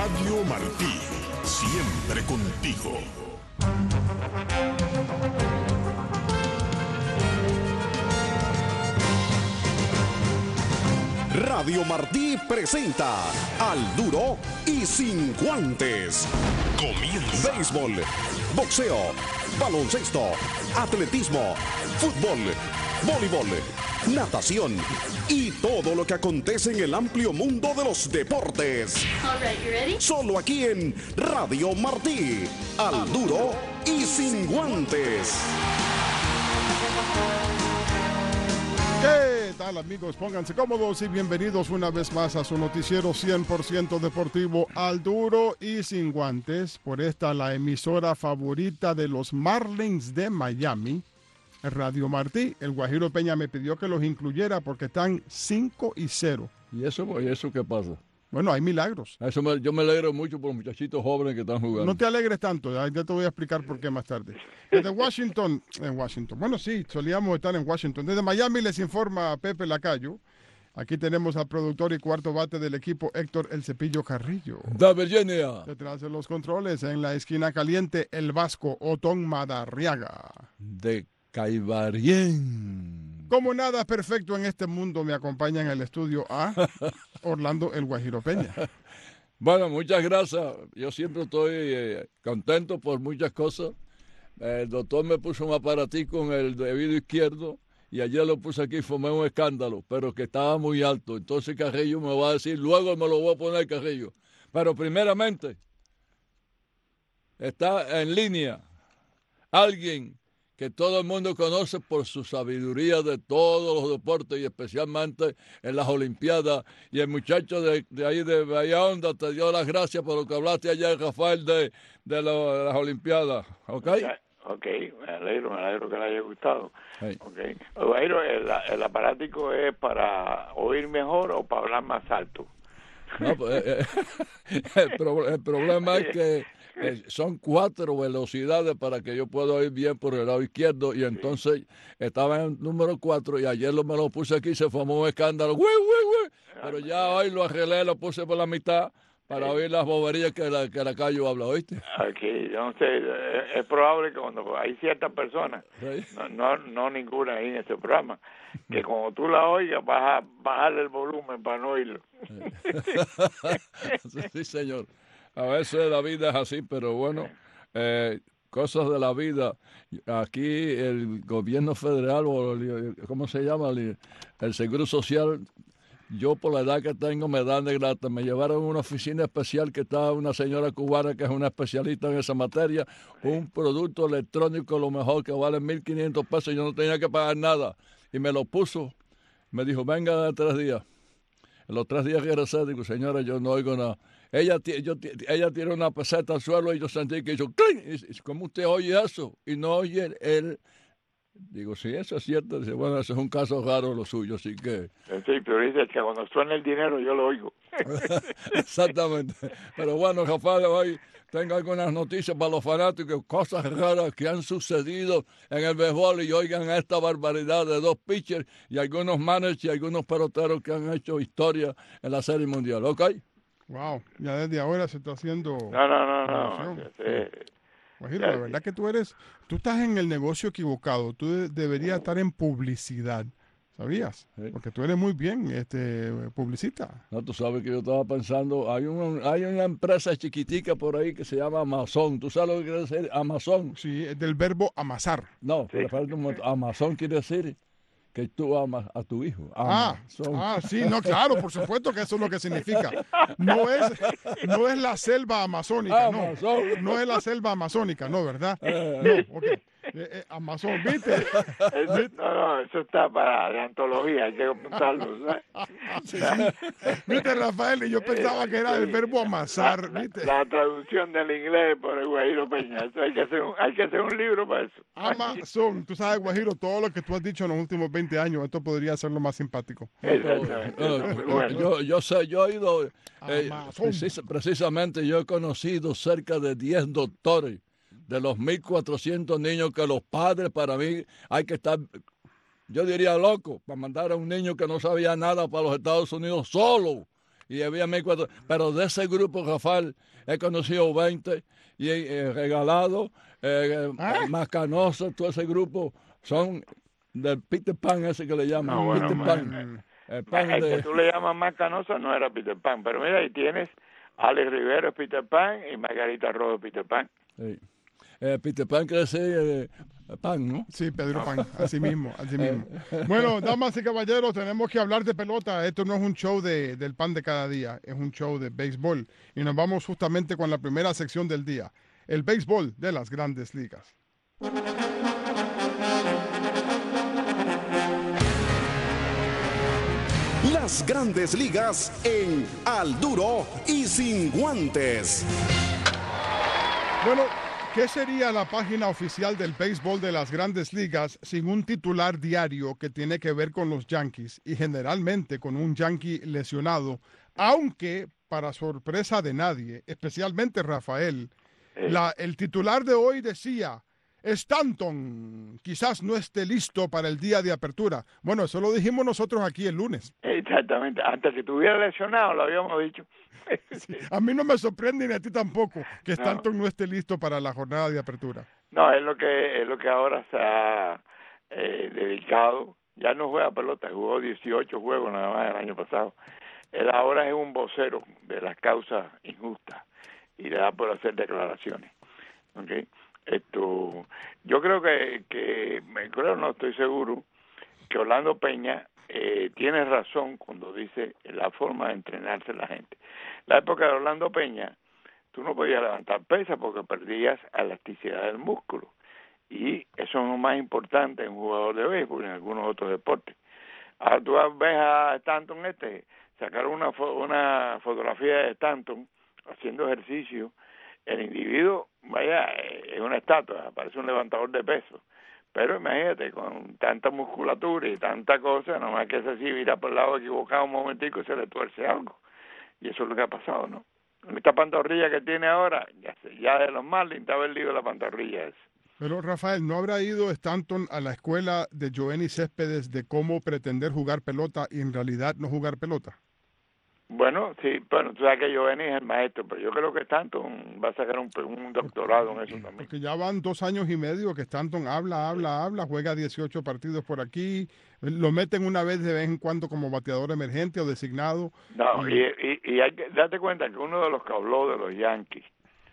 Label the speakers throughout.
Speaker 1: Radio Martí, siempre contigo.
Speaker 2: Radio Martí presenta Al Duro y Sin Guantes.
Speaker 1: Comienza.
Speaker 2: Béisbol, boxeo, baloncesto, atletismo, fútbol, voleibol, natación y todo lo que acontece en el amplio mundo de los deportes.
Speaker 3: All right, you ready?
Speaker 2: Solo aquí en Radio Martí. Al Duro y Sin Guantes.
Speaker 4: ¿Qué tal, amigos? Pónganse cómodos y bienvenidos una vez más a su noticiero 100% deportivo Al Duro y Sin Guantes, por esta la emisora favorita de los Marlins de Miami, Radio Martí. El Guajiro Peña me pidió que los incluyera porque están 5-0.
Speaker 5: ¿Y eso qué pasa?
Speaker 4: Bueno, hay milagros.
Speaker 5: Yo me alegro mucho por los muchachitos jóvenes que están jugando.
Speaker 4: No te alegres tanto, ya te voy a explicar por qué más tarde. Desde Washington, bueno, sí, solíamos estar en Washington. Desde Miami les informa Pepe Lacayo. Aquí tenemos al productor y cuarto bate del equipo, Héctor El Cepillo Carrillo.
Speaker 5: ¡Da Virginia!
Speaker 4: Detrás de los controles, en la esquina caliente, el vasco Otón Madarriaga.
Speaker 5: De Caibarien.
Speaker 4: Como nada perfecto en este mundo, me acompaña en el estudio a Orlando El Guajiro Peña.
Speaker 5: Bueno, muchas gracias. Yo siempre estoy contento por muchas cosas. El doctor me puso un aparatico en el dedo izquierdo y ayer lo puse aquí y formé un escándalo, pero que estaba muy alto. Entonces Carrillo me va a decir, luego me lo voy a poner Carrillo. Pero primeramente, está en línea alguien que todo el mundo conoce por su sabiduría de todos los deportes y especialmente en las Olimpiadas. Y el muchacho de ahí de Bahía Honda te dio las gracias por lo que hablaste ayer, Rafael, de las Olimpiadas. ¿Ok?
Speaker 6: Ok, me alegro que le haya gustado.
Speaker 5: Sí.
Speaker 6: Okay. Bueno, el aparático es para oír mejor o para hablar más alto.
Speaker 5: No, pues, el problema es que son 4 velocidades para que yo pueda ir bien por el lado izquierdo y entonces estaba en el número 4 y ayer me lo puse aquí y se formó un escándalo. Pero ya hoy lo arreglé, lo puse por la mitad para oír las boberías que la Cayo habla, ¿oíste?
Speaker 6: Aquí, yo no sé, es probable que cuando hay ciertas personas,
Speaker 5: ¿Sí?
Speaker 6: no ninguna ahí en este programa, que cuando tú la oigas vas a bajarle el volumen para no oírlo.
Speaker 5: Sí, señor. A veces la vida es así, pero bueno, cosas de la vida. Aquí el gobierno federal, o ¿cómo se llama? El Seguro Social, yo por la edad que tengo me dan de grata. Me llevaron a una oficina especial que está una señora cubana que es una especialista en esa materia, un producto electrónico lo mejor que vale 1,500 pesos, yo no tenía que pagar nada. Y me lo puso, me dijo, venga de 3 días. En los 3 días que regresé, digo, señora, yo no oigo nada. Ella tiene una peseta al suelo y yo sentí que hizo ¡cling! ¿Cómo usted oye eso? Y no oye él. Digo, sí, eso es cierto. Dice, bueno, eso es un caso raro lo suyo, así que...
Speaker 6: Sí, pero dice que cuando suena el dinero yo lo oigo.
Speaker 5: Exactamente. Pero bueno, Rafael, hoy tengo algunas noticias para los fanáticos, cosas raras que han sucedido en el béisbol y oigan esta barbaridad de 2 pitchers y algunos managers y algunos peloteros que han hecho historia en la Serie Mundial, ¿ok?
Speaker 4: Wow, ya desde ahora se está haciendo...
Speaker 6: No.
Speaker 4: Guajiro, la verdad que tú estás en el negocio equivocado. Tú deberías estar en publicidad, ¿sabías?
Speaker 5: Sí.
Speaker 4: Porque tú eres muy bien publicista.
Speaker 5: No, tú sabes que yo estaba pensando, hay una empresa chiquitica por ahí que se llama Amazon. ¿Tú sabes lo que quiere decir Amazon?
Speaker 4: Sí, es del verbo amasar.
Speaker 5: No, pero falta un momento. Amazon quiere decir que tú amas a tu hijo.
Speaker 4: Sí, no, claro, por supuesto que eso es lo que significa. No es la selva amazónica, no es la selva amazónica, no, ¿verdad? No, ok. Amazon, ¿viste?
Speaker 6: No, eso está para la antología, hay que apuntarlo, ¿sabes?
Speaker 4: Sí. ¿Viste, Rafael? Y yo pensaba que era el verbo amasar, ¿viste?
Speaker 6: La traducción del inglés por el Guajiro Peña, eso hay que hacer un libro para eso.
Speaker 4: Amazon, tú sabes, Guajiro, todo lo que tú has dicho en los últimos 20 años, esto podría ser lo más simpático.
Speaker 5: Yo sé, yo he ido,
Speaker 4: Amazon.
Speaker 5: precisamente yo he conocido cerca de 10 doctores de los 1,400 niños que los padres, para mí, hay que estar, yo diría loco, para mandar a un niño que no sabía nada para los Estados Unidos solo y había 1.400. Pero de ese grupo, Rafael, he conocido 20 y he regalado, Macanoso, todo ese grupo, son del Peter Pan ese que le llaman,
Speaker 6: No, bueno,
Speaker 5: Peter Pan. El pan
Speaker 6: el
Speaker 5: de...
Speaker 6: que tú le llamas más canoso no era Peter Pan, pero mira, ahí tienes Alex Rivera es Peter Pan y Margarita Rojo es Peter Pan.
Speaker 5: Sí. Peter Pan quiere decir pan, ¿no?
Speaker 4: Sí, Pedro Pan, así mismo, así mismo. Bueno, damas y caballeros, tenemos que hablar de pelota. Esto no es un show del pan de cada día, es un show de béisbol. Y nos vamos justamente con la primera sección del día, el béisbol de las grandes ligas.
Speaker 2: Las grandes ligas en Al Duro y Sin Guantes.
Speaker 4: Bueno, ¿qué sería la página oficial del béisbol de las grandes ligas sin un titular diario que tiene que ver con los Yankees y generalmente con un Yankee lesionado? Aunque, para sorpresa de nadie, especialmente Rafael, el titular de hoy decía: Stanton quizás no esté listo para el día de apertura. Bueno, eso lo dijimos nosotros aquí el lunes.
Speaker 6: Exactamente, antes que estuviera lesionado lo habíamos dicho.
Speaker 4: Sí, a mí no me sorprende ni a ti tampoco que Stanton no esté listo para la jornada de apertura.
Speaker 6: No, es lo que ahora se ha dedicado. Ya no juega pelota, jugó 18 juegos nada más el año pasado. Él ahora es un vocero de las causas injustas y le da por hacer declaraciones. ¿Okay? Yo creo no estoy seguro, que Orlando Peña tiene razón cuando dice la forma de entrenarse la gente. La época de Orlando Peña, tú no podías levantar pesas porque perdías elasticidad del músculo. Y eso es lo más importante en un jugador de béisbol y en algunos otros deportes. Ahora tú ves a Stanton sacar una fotografía de Stanton haciendo ejercicio. El individuo, vaya, es una estatua, parece un levantador de peso. Pero imagínate, con tanta musculatura y tanta cosa, nomás que es así, mira por el lado equivocado un momentico y se le tuerce algo. Y eso es lo que ha pasado, ¿no? Esta pantorrilla que tiene ahora, ya de los Marlins te ha perdido la pantorrilla esa.
Speaker 4: Pero Rafael, ¿no habrá ido Stanton a la escuela de Joenny Céspedes de cómo pretender jugar pelota y en realidad no jugar pelota?
Speaker 6: Bueno, sí, bueno, tú sabes que Joenny es el maestro, pero yo creo que Stanton va a sacar un doctorado en eso también.
Speaker 4: Porque ya van 2 años y medio que Stanton habla, juega 18 partidos por aquí, lo meten una vez de vez en cuando como bateador emergente o designado.
Speaker 6: No, y hay que darte cuenta que uno de los que habló de los Yankees,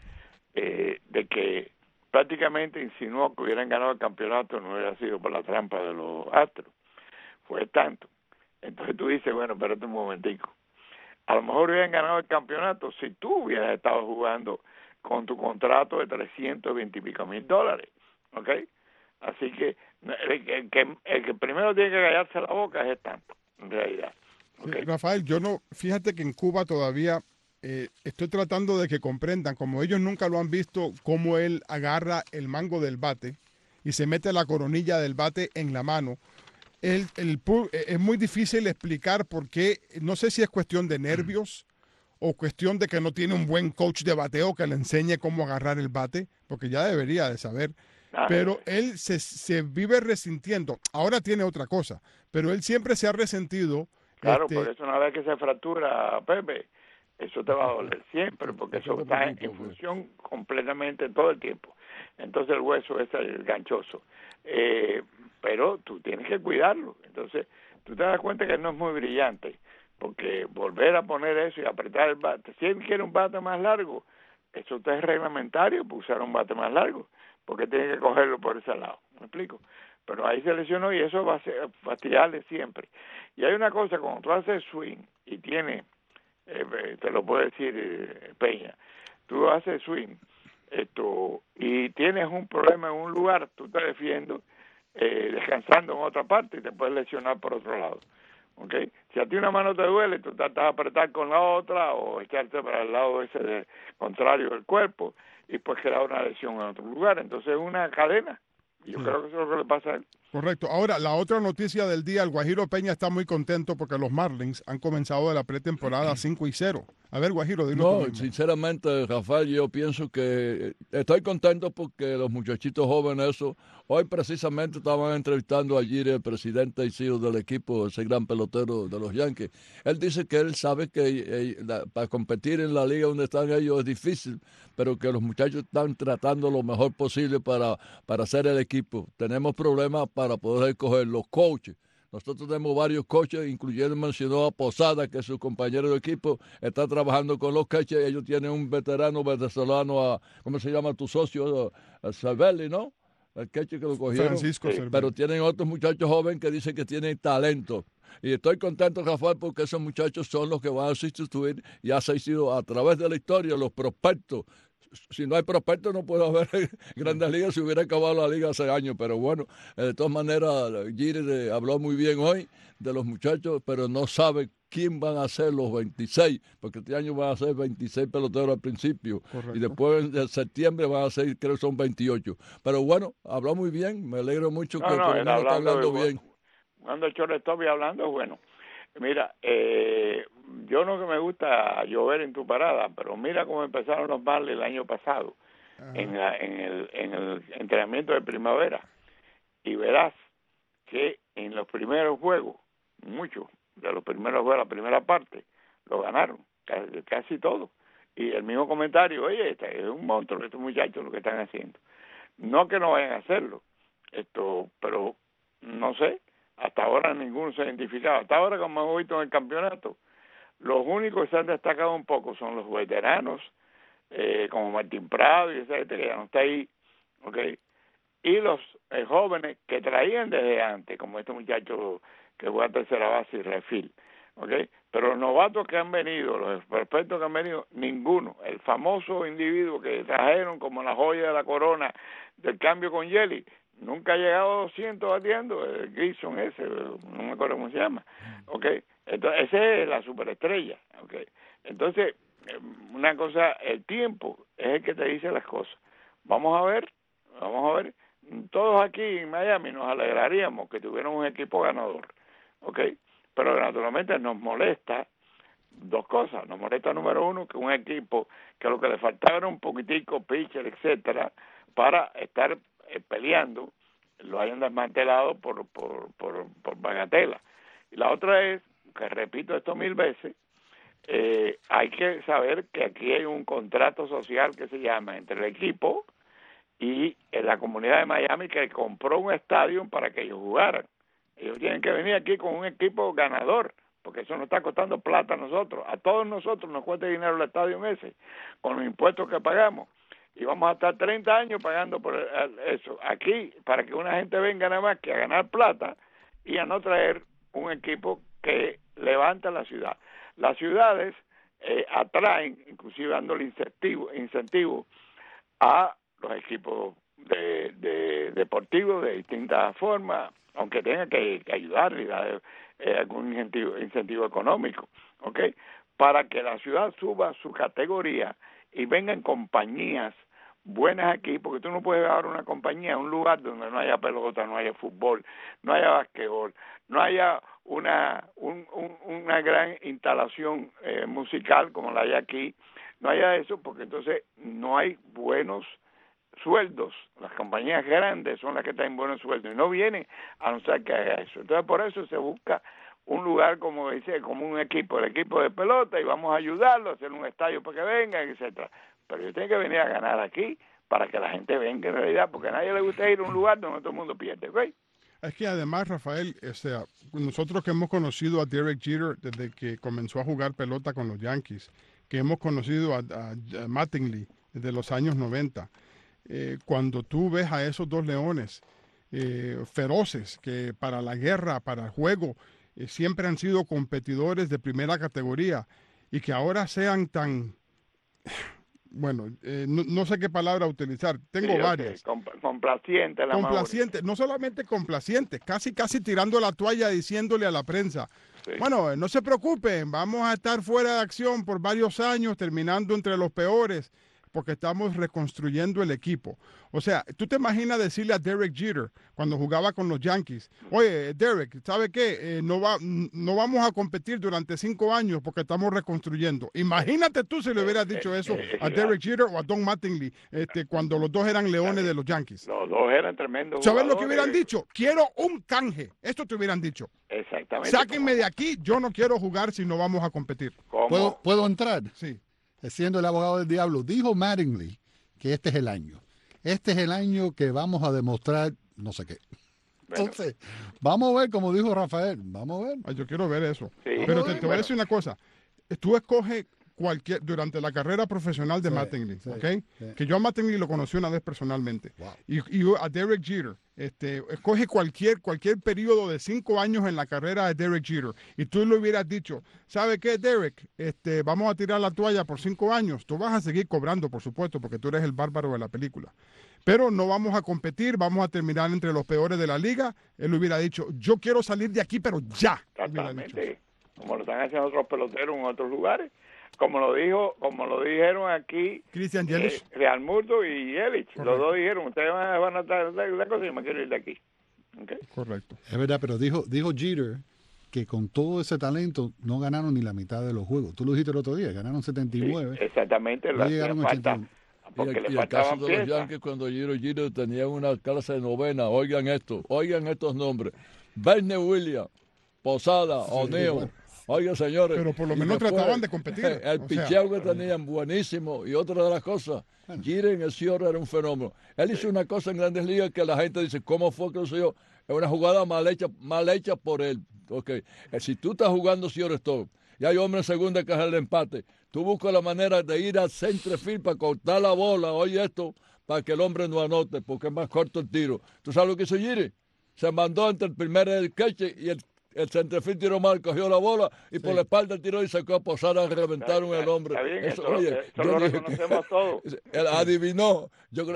Speaker 6: de que prácticamente insinuó que hubieran ganado el campeonato, no hubiera sido por la trampa de los Astros, fue Stanton. Entonces tú dices, bueno, espérate un momentico. A lo mejor hubieran ganado el campeonato si tú hubieras estado jugando con tu contrato de $320 y pico mil, ¿ok? Así que el que primero tiene que callarse la boca es Stanton, en realidad. ¿Okay?
Speaker 4: Sí, Rafael, fíjate que en Cuba todavía estoy tratando de que comprendan, como ellos nunca lo han visto, cómo él agarra el mango del bate y se mete la coronilla del bate en la mano. Es muy difícil explicar por qué, no sé si es cuestión de nervios o cuestión de que no tiene un buen coach de bateo que le enseñe cómo agarrar el bate, porque ya debería de saber, pero él se vive resintiendo. Ahora tiene otra cosa, pero él siempre se ha resentido.
Speaker 6: Claro, porque eso una vez que se fractura, Pepe, eso te va a doler siempre, porque eso está en función completamente todo el tiempo. Entonces el hueso es el ganchoso. Pero tú tienes que cuidarlo. Entonces, tú te das cuenta que no es muy brillante, porque volver a poner eso y apretar el bate, si él quiere un bate más largo, eso es reglamentario, pues usar un bate más largo, porque tiene que cogerlo por ese lado, ¿me explico? Pero ahí se lesionó y eso va a ser fastidiarle siempre. Y hay una cosa, cuando tú haces swing y tienes, te lo puede decir Peña, tú haces swing y tienes un problema en un lugar, tú te defiendes descansando en otra parte y te puedes lesionar por otro lado. ¿Okay? Si a ti una mano te duele, tú tratas de apretar con la otra o echarte para el lado ese contrario del cuerpo y pues queda una lesión en otro lugar. Entonces es una cadena. Y yo creo que eso es lo que le pasa a él.
Speaker 4: Correcto. Ahora, la otra noticia del día, el Guajiro Peña está muy contento porque los Marlins han comenzado la pretemporada 5-0. A ver, Guajiro, dilo tú
Speaker 5: No,
Speaker 4: mismo.
Speaker 5: sinceramente, Rafael, yo pienso que estoy contento porque los muchachitos jóvenes, eso, hoy precisamente estaban entrevistando a Giri, el presidente y CEO del equipo, ese gran pelotero de los Yankees. Él dice que él sabe que para competir en la liga donde están ellos es difícil, pero que los muchachos están tratando lo mejor posible para hacer el equipo. Tenemos problemas para poder escoger los coaches. Nosotros tenemos varios coaches, incluyendo mencionó a Posada, que es su compañero de equipo, está trabajando con los coaches. Ellos tienen un veterano venezolano, ¿cómo se llama tu socio? A Cervelli, ¿no? El coach que lo cogieron.
Speaker 4: Francisco Cervelli.
Speaker 5: Pero tienen otros muchachos jóvenes que dicen que tienen talento. Y estoy contento, Rafael, porque esos muchachos son los que van a sustituir, ya se ha sido a través de la historia, los prospectos. Si no hay prospectos no puede haber grandes ligas, si hubiera acabado la liga hace años, pero bueno, de todas maneras, Giri habló muy bien hoy de los muchachos, pero no sabe quién van a ser los 26, porque este año van a ser 26 peloteros al principio.
Speaker 4: Correcto.
Speaker 5: Y después de septiembre van a ser, creo que son 28. Pero bueno, habló muy bien, me alegro mucho que por lo menos está hablando bien.
Speaker 6: Cuando el shortstop hablando, bueno. Mira, yo no que me gusta llover en tu parada, pero mira cómo empezaron los Marlins el año pasado en el entrenamiento de primavera, y verás que en los primeros juegos, muchos de los primeros juegos, la primera parte, lo ganaron, casi todo. Y el mismo comentario, oye, es un monstruo estos muchachos lo que están haciendo. No que no vayan a hacerlo, pero no sé. Hasta ahora ninguno se ha identificado. Hasta ahora, como hemos visto en el campeonato, los únicos que se han destacado un poco son los veteranos, como Martín Prado y esa gente que ya no está ahí, ¿okay? Y los jóvenes que traían desde antes, como este muchacho que fue a tercera base y refil, ¿okay? Pero los novatos que han venido, los prospectos que han venido, ninguno. El famoso individuo que trajeron como la joya de la corona del cambio con Yeli, nunca ha llegado a 200 batiendo, el Gibson ese, no me acuerdo cómo se llama, ¿okay? Entonces, ese es la superestrella, ¿okay? Entonces, una cosa, el tiempo es el que te dice las cosas. Vamos a ver, todos aquí en Miami nos alegraríamos que tuvieran un equipo ganador, ¿okay? Pero naturalmente nos molesta dos cosas. Nos molesta, número uno, que un equipo que lo que le faltaba era un poquitico, pitcher, etcétera, para estar peleando, lo hayan desmantelado por bagatela. Y la otra es, que repito esto 1000 veces, hay que saber que aquí hay un contrato social que se llama entre el equipo y la comunidad de Miami, que compró un estadio para que ellos jugaran. Ellos tienen que venir aquí con un equipo ganador, porque eso nos está costando plata a nosotros. A todos nosotros nos cuesta dinero el estadio ese, con los impuestos que pagamos. Y vamos a estar 30 años pagando por eso. Aquí, para que una gente venga nada más que a ganar plata y a no traer un equipo que levanta la ciudad. Las ciudades atraen, inclusive dándole incentivo a los equipos de deportivos de distintas formas, aunque tenga que ayudarle y dar algún incentivo económico, ¿ok? Para que la ciudad suba su categoría y vengan compañías buenas aquí, porque tú no puedes dar una compañía a un lugar donde no haya pelota, no haya fútbol, no haya basquetbol, no haya una gran instalación musical como la hay aquí, no haya eso, porque entonces no hay buenos sueldos. Las compañías grandes son las que tienen buenos sueldos y no vienen a no ser que haga eso. Entonces por eso se busca un lugar, como dice, como un equipo, el equipo de pelota, y vamos a ayudarlo a hacer un estadio para que vengan, etcétera. Pero yo tengo que venir a ganar aquí para que la gente venga en realidad, porque a nadie le gusta ir a un lugar donde todo el mundo pierde, ¿ok?
Speaker 4: Es que además, Rafael, nosotros que hemos conocido a Derek Jeter desde que comenzó a jugar pelota con los Yankees, que hemos conocido a Mattingly desde los años 90, cuando tú ves a esos dos leones feroces que para la guerra, para el juego, siempre han sido competidores de primera categoría y que ahora sean tan... Bueno, no sé qué palabra utilizar. Tengo varias.
Speaker 6: Complaciente.
Speaker 4: Complaciente, no solamente complaciente, casi tirando la toalla diciéndole a la prensa, sí, bueno, no se preocupen, vamos a estar fuera de acción por varios años, terminando entre los peores, porque estamos reconstruyendo el equipo. O sea, tú te imaginas decirle a Derek Jeter cuando jugaba con los Yankees, oye, Derek, ¿sabe qué? No vamos a competir durante 5 años porque estamos reconstruyendo. Imagínate tú si le hubieras dicho eso a Derek Jeter o a Don Mattingly cuando los dos eran leones de los Yankees.
Speaker 6: Los dos eran tremendos
Speaker 4: ¿Sabes
Speaker 6: jugadores.
Speaker 4: lo que hubieran dicho? Quiero un canje. Esto te hubieran dicho.
Speaker 6: Exactamente.
Speaker 4: Sáquenme de aquí, yo no quiero jugar si no vamos a competir.
Speaker 3: ¿Puedo entrar?
Speaker 4: Sí.
Speaker 3: Siendo el abogado del diablo, dijo Mattingly que este es el año. Este es el año que vamos a demostrar no sé qué.
Speaker 6: Bueno.
Speaker 3: Entonces, vamos a ver, como dijo Rafael, vamos a ver.
Speaker 4: Ay, yo quiero ver eso.
Speaker 6: Sí.
Speaker 4: Pero te voy a decir una cosa. Tú escoges durante la carrera profesional de
Speaker 3: Sí,
Speaker 4: Mattingly,
Speaker 3: sí,
Speaker 4: ¿ok?
Speaker 3: sí.
Speaker 4: Que yo a Mattingly lo conocí una vez personalmente.
Speaker 3: Wow.
Speaker 4: Y a Derek Jeter, escoge cualquier periodo de 5 años en la carrera de Derek Jeter y tú le hubieras dicho, ¿sabe qué, Derek? Vamos a tirar la toalla por 5 años. Tú vas a seguir cobrando, por supuesto, porque tú eres el bárbaro de la película. Pero no vamos a competir, vamos a terminar entre los peores de la liga. Él hubiera dicho, yo quiero salir de aquí, pero ya.
Speaker 6: Exactamente. Como lo están haciendo otros peloteros en otros lugares. Como lo dijeron aquí
Speaker 4: Christian Yelich.
Speaker 6: Realmuto y Yelich.
Speaker 4: Correcto.
Speaker 6: Los dos dijeron, ustedes van a estar la cosa y yo me quiero ir de aquí. ¿Okay?
Speaker 4: Correcto.
Speaker 3: Es verdad, pero dijo Jeter que con todo ese talento no ganaron ni la mitad de los juegos. Tú lo dijiste el otro día, ganaron 79.
Speaker 6: Sí, exactamente.
Speaker 3: No llegaron a 81.
Speaker 6: Porque
Speaker 5: Y
Speaker 6: le
Speaker 5: el caso
Speaker 6: faltaban
Speaker 5: de los
Speaker 6: piezas.
Speaker 5: Yankees cuando Jeter tenía una clase de novena, oigan estos nombres: Verne Williams, Posada, O'Neill.
Speaker 3: bueno.
Speaker 5: Oigan, señores.
Speaker 4: Pero por lo
Speaker 5: y
Speaker 4: menos
Speaker 5: después,
Speaker 4: trataban de competir.
Speaker 5: El
Speaker 4: O sea,
Speaker 5: picheo que tenían buenísimo. Y otra de las cosas, Jeter en el cierre era un fenómeno. Él hizo una cosa en Grandes Ligas que la gente dice, ¿cómo fue que lo hizo? Es una jugada mal hecha por él. Okay. Si tú estás jugando shortstop y hay hombre en segunda que es el empate, tú buscas la manera de ir al centerfield para cortar la bola, oye esto, para que el hombre no anote, porque es más corto el tiro. ¿Tú sabes lo que hizo Jeter? Se mandó entre el primer y el catcher y el centerfield tiró mal, cogió la bola y por la espalda tiró y sacó a Posada, reventaron el hombre.
Speaker 6: Está bien,
Speaker 5: Eso,
Speaker 6: eso
Speaker 5: oye,
Speaker 6: lo
Speaker 5: yo dije
Speaker 6: reconocemos todos.
Speaker 5: él adivinó,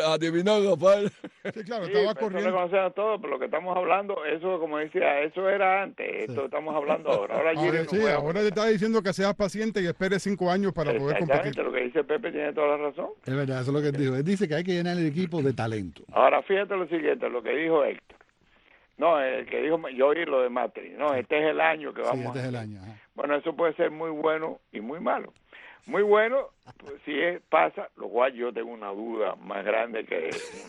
Speaker 5: Rafael.
Speaker 4: sí, claro,
Speaker 6: Sí,
Speaker 4: estaba
Speaker 6: eso
Speaker 4: corriendo.
Speaker 6: lo conocemos todos, pero lo que estamos hablando, eso como decía, eso era antes, esto estamos hablando ahora. Ahora Jeter no
Speaker 4: Sí,
Speaker 6: juega.
Speaker 4: ahora te está diciendo que seas paciente y esperes 5 años para poder
Speaker 6: Exactamente,
Speaker 4: competir.
Speaker 6: lo que dice Pepe tiene toda la razón.
Speaker 3: Es verdad, eso es lo que él dijo. Él dice que hay que llenar el equipo de talento.
Speaker 6: Ahora fíjate lo siguiente, lo que dijo Héctor. No, el que dijo, yo oí lo de Matri. No, este es el año que vamos
Speaker 3: Sí, este
Speaker 6: a
Speaker 3: es el
Speaker 6: hacer.
Speaker 3: año. Ajá.
Speaker 6: Bueno, eso puede ser muy bueno y muy malo. Muy bueno, pues, si pasa, lo cual yo tengo una duda más grande que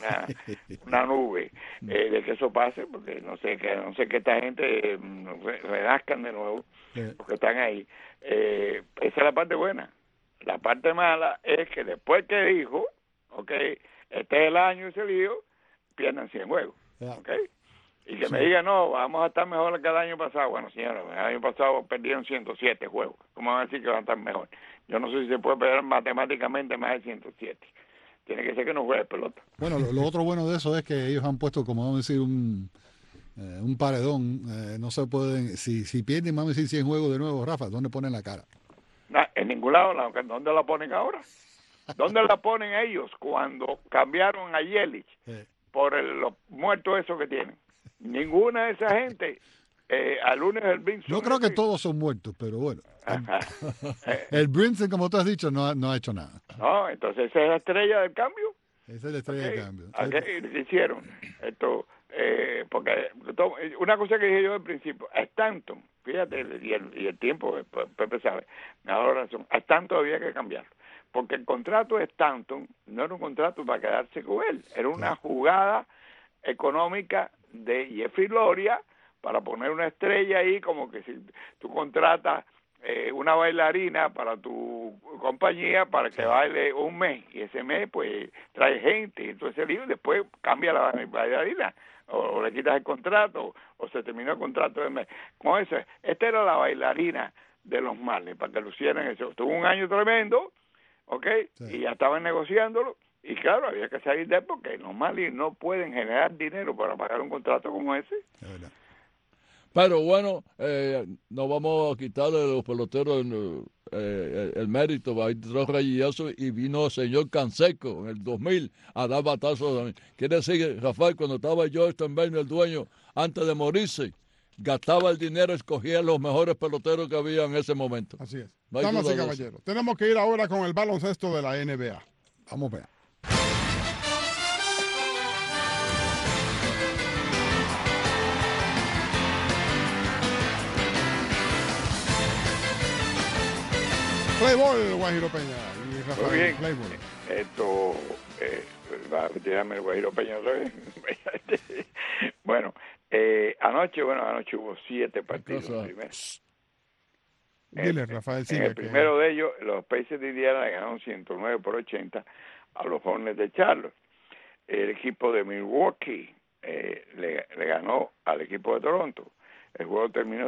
Speaker 6: una nube de que eso pase, porque no sé que esta gente renazcan de nuevo, porque están ahí. Esa es la parte buena. La parte mala es que después que dijo, este es el año y se lío, pierdan 100 juegos. Y que me diga, no, vamos a estar mejor que el año pasado. Bueno, señora, el año pasado perdieron 107 juegos. ¿Cómo van a decir que van a estar mejor? Yo no sé si se puede perder matemáticamente más de 107. Tiene que ser que no juegue pelota.
Speaker 3: Bueno, lo otro bueno de eso es que ellos han puesto, como vamos a decir, un paredón. No se pueden, si pierden, vamos a decir 100 juegos de nuevo, Rafa, ¿dónde ponen la cara?
Speaker 6: En ningún lado. ¿Dónde la ponen ahora? ¿Dónde la ponen ellos cuando cambiaron a Yelich por los muertos esos que tienen? Ninguna de esa gente. Al lunes el Brinson.
Speaker 3: Yo creo que todos son muertos, pero bueno. El Brinson, como tú has dicho, no ha hecho nada.
Speaker 6: No, entonces esa es la estrella del cambio.
Speaker 3: Esa es la estrella de cambio.
Speaker 6: ¿Qué hicieron? Esto, porque una cosa que dije yo al principio, a Stanton, fíjate, y el tiempo, Pepe sabe, ahora razón, a Stanton había que cambiar. Porque el contrato de Stanton no era un contrato para quedarse con él, era una jugada económica de Jeffrey Loria para poner una estrella ahí, como que si tú contratas una bailarina para tu compañía para que baile un mes, y ese mes pues trae gente, y entonces el libro después cambia la bailarina, o le quitas el contrato, o se terminó el contrato del mes. Con eso, esta era la bailarina de los Marlins, para que lucieran eso. Tuvo un año tremendo, y ya estaban negociándolo, y claro, había que salir de él porque los Marlins no pueden generar dinero para pagar un contrato como ese.
Speaker 3: Es verdad.
Speaker 5: Pero bueno, no vamos a quitarle a los peloteros el mérito. Hay tres rayazos y vino el señor Canseco en el 2000 a dar batazos también. Quiere decir, Rafael, cuando estaba yo, Steinbrenner, el dueño, antes de morirse, gastaba el dinero, escogía los mejores peloteros que había en ese momento.
Speaker 4: Así es.
Speaker 5: No hay
Speaker 4: Damas
Speaker 5: duda
Speaker 4: y
Speaker 5: de eso.
Speaker 4: caballeros, tenemos que ir ahora con el baloncesto de la NBA.
Speaker 3: Vamos a ver.
Speaker 4: Playboy, Guajiro Peña y Rafael.
Speaker 6: Muy bien.
Speaker 4: Playboy.
Speaker 6: Esto, va a tirarme el Guajiro Peña otra vez. Bueno, anoche hubo 7 partidos. Primero.
Speaker 4: Dile, Rafael, sigue.
Speaker 6: En el primero de ellos, los Pacers de Indiana le ganaron 109-80 a los Hornets de Charlotte. El equipo de Milwaukee le ganó al equipo de Toronto. El juego terminó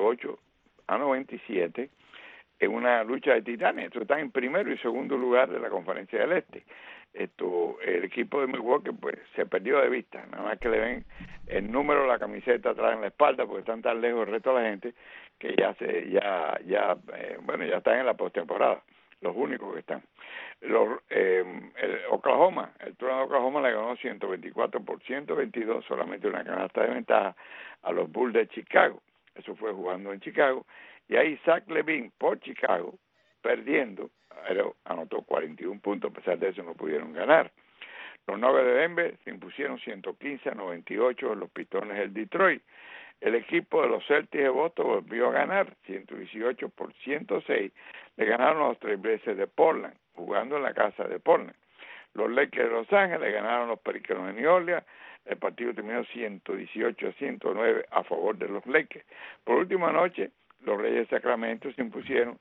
Speaker 6: 108-97 en una lucha de titanes. Estos están en primero y segundo lugar de la Conferencia del Este. El equipo de Milwaukee pues se perdió de vista, nada más que le ven el número de la camiseta atrás en la espalda porque están tan lejos del resto de la gente que ya están en la postemporada, los únicos que están. El Oklahoma, el Thunder de Oklahoma le ganó 124-122, solamente una canasta de ventaja a los Bulls de Chicago. Eso fue jugando en Chicago. Y ahí Zach LaVine por Chicago, perdiendo, anotó 41 puntos, a pesar de eso no pudieron ganar. Los Nuggets de Denver se impusieron 115-98 a los Pistones del Detroit. El equipo de los Celtics de Boston volvió a ganar 118-106. Le ganaron a los Trailblazers de Portland, jugando en la casa de Portland. Los Lakers de Los Ángeles ganaron a los Periqueros de New Orleans. El partido terminó 118-109 a favor de los Lakers. Por última noche, los Reyes de Sacramento se impusieron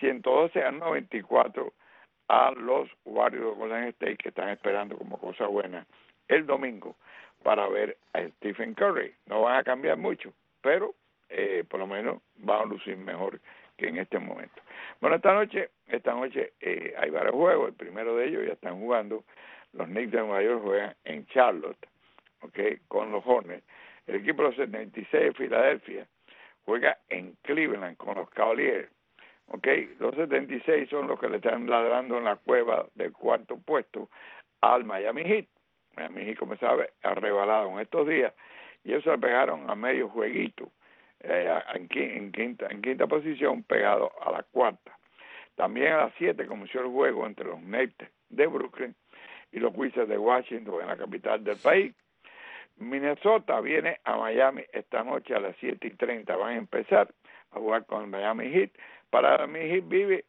Speaker 6: 112-94 a los Warriors de Golden State, que están esperando como cosa buena el domingo para ver a Stephen Curry. No van a cambiar mucho, pero por lo menos van a lucir mejor que en este momento. Bueno, esta noche hay varios juegos. El primero de ellos ya están jugando. Los Knicks de Nueva York juegan en Charlotte, ¿okay?, con los Hornets. El equipo de los 76 de Filadelfia juega en Cleveland con los Cavaliers. ¿Okay? Los 76 son los que le están ladrando en la cueva del cuarto puesto al Miami Heat. Miami Heat, como sabe, ha rebalado en estos días y ellos se pegaron a medio jueguito, en quinta posición, pegado a la cuarta. También a las 7 comenzó el juego entre los Nets de Brooklyn y los Wizards de Washington en la capital del país. Minnesota viene a Miami esta noche a las 7:30. Van a empezar a jugar con el Miami Heat. Para Miami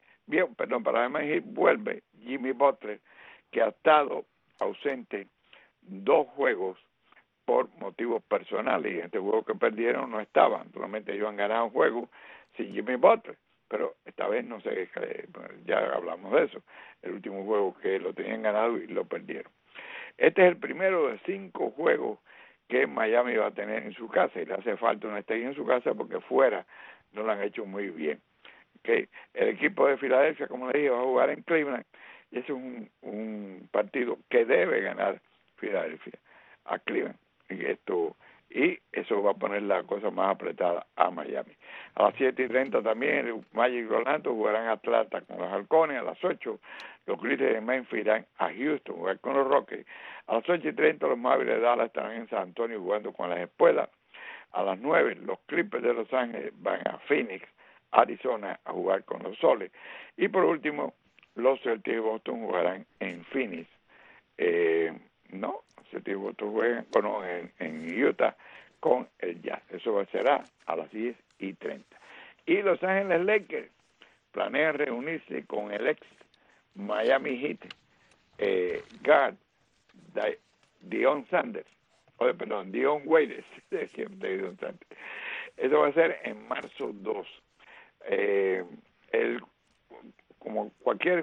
Speaker 6: Heat vuelve Jimmy Butler, que ha estado ausente 2 juegos por motivos personales. Y en este juego que perdieron no estaban. Naturalmente ellos han ganado un juego sin Jimmy Butler, pero esta vez no sé, ya hablamos de eso. El último juego que lo tenían ganado y lo perdieron. Este es el primero de 5 juegos que Miami va a tener en su casa y le hace falta una estrella en su casa porque fuera no lo han hecho muy bien. Okay. El equipo de Filadelfia, como le dije, va a jugar en Cleveland y ese es un partido que debe ganar Filadelfia a Cleveland y eso va a poner la cosa más apretada a Miami. A las 7:30 también el Magic de Orlando jugarán Atlanta con los Halcones. A las 8 los Grizzlies de Memphis irán a Houston jugar con los Rockets. A las 8:30 los Mavericks de Dallas estarán en San Antonio jugando con las Espuelas. A las 9 los Clippers de Los Ángeles van a Phoenix, Arizona, a jugar con los Soles. Y por último, los Celtics de Boston jugarán en Phoenix. Los Celtics de Boston juegan en Utah con el Jazz. Eso será a las 10:30. Y Los Ángeles Lakers planean reunirse con el ex Miami Heat guard Dion Waiters. Eso va a ser en marzo 2. Como cualquier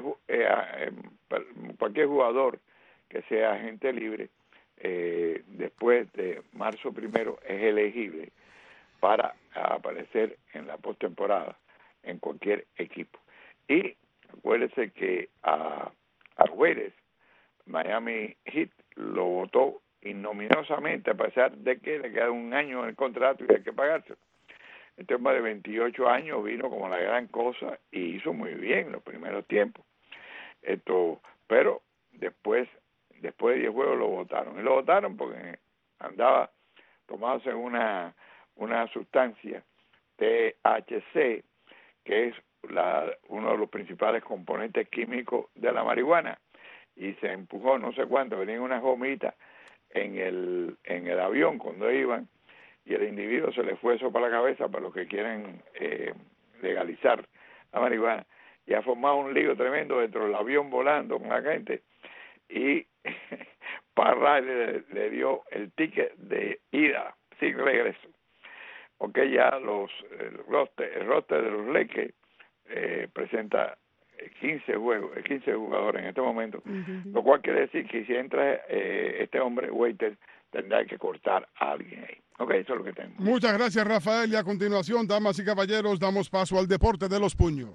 Speaker 6: jugador que sea agente libre, después de marzo 1 es elegible para aparecer en la postemporada en cualquier equipo. Y acuérdese que a Waiters Miami Heat lo votó ignominiosamente, a pesar de que le queda un año en el contrato y hay que pagárselo. Este hombre de 28 años vino como la gran cosa y hizo muy bien los primeros tiempos. Pero después de 10 juegos lo votaron. Y lo votaron porque andaba tomándose una sustancia THC, que es uno de los principales componentes químicos de la marihuana. y se empujó no sé cuánto, venían unas gomitas en el avión cuando iban, y el individuo se le fue eso para la cabeza para los que quieren legalizar la marihuana, y ha formado un lío tremendo dentro del avión volando con la gente, y Parra le dio el ticket de ida sin regreso, porque ya el roster de los Lakers presenta 15 jugadores en este momento, lo cual quiere decir que si entra este hombre Waiter, tendrá que cortar a alguien ahí. Ok, eso es lo que tengo.
Speaker 4: Muchas gracias, Rafael, y a continuación, damas y caballeros, damos paso al deporte de los puños.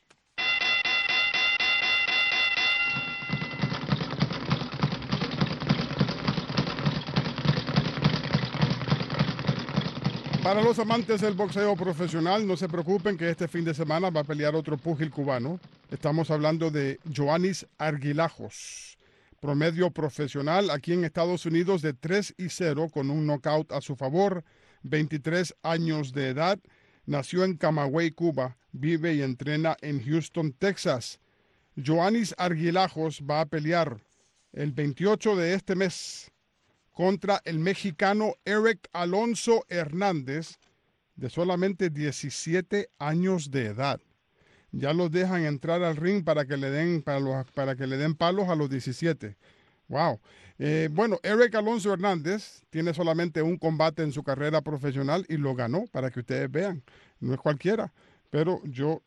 Speaker 4: Para los amantes del boxeo profesional, no se preocupen que este fin de semana va a pelear otro púgil cubano. Estamos hablando de Joannis Arguilajos. Promedio profesional aquí en Estados Unidos de 3-0 con un knockout a su favor. 23 años de edad. Nació en Camagüey, Cuba. Vive y entrena en Houston, Texas. Joannis Arguilajos va a pelear el 28 de este mes contra el mexicano Eric Alonso Hernández, de solamente 17 años de edad. Ya los dejan entrar al ring para que le den palos a los 17. Wow. Bueno, Eric Alonso Hernández tiene solamente un combate en su carrera profesional y lo ganó, para que ustedes vean. No es cualquiera. Pero yo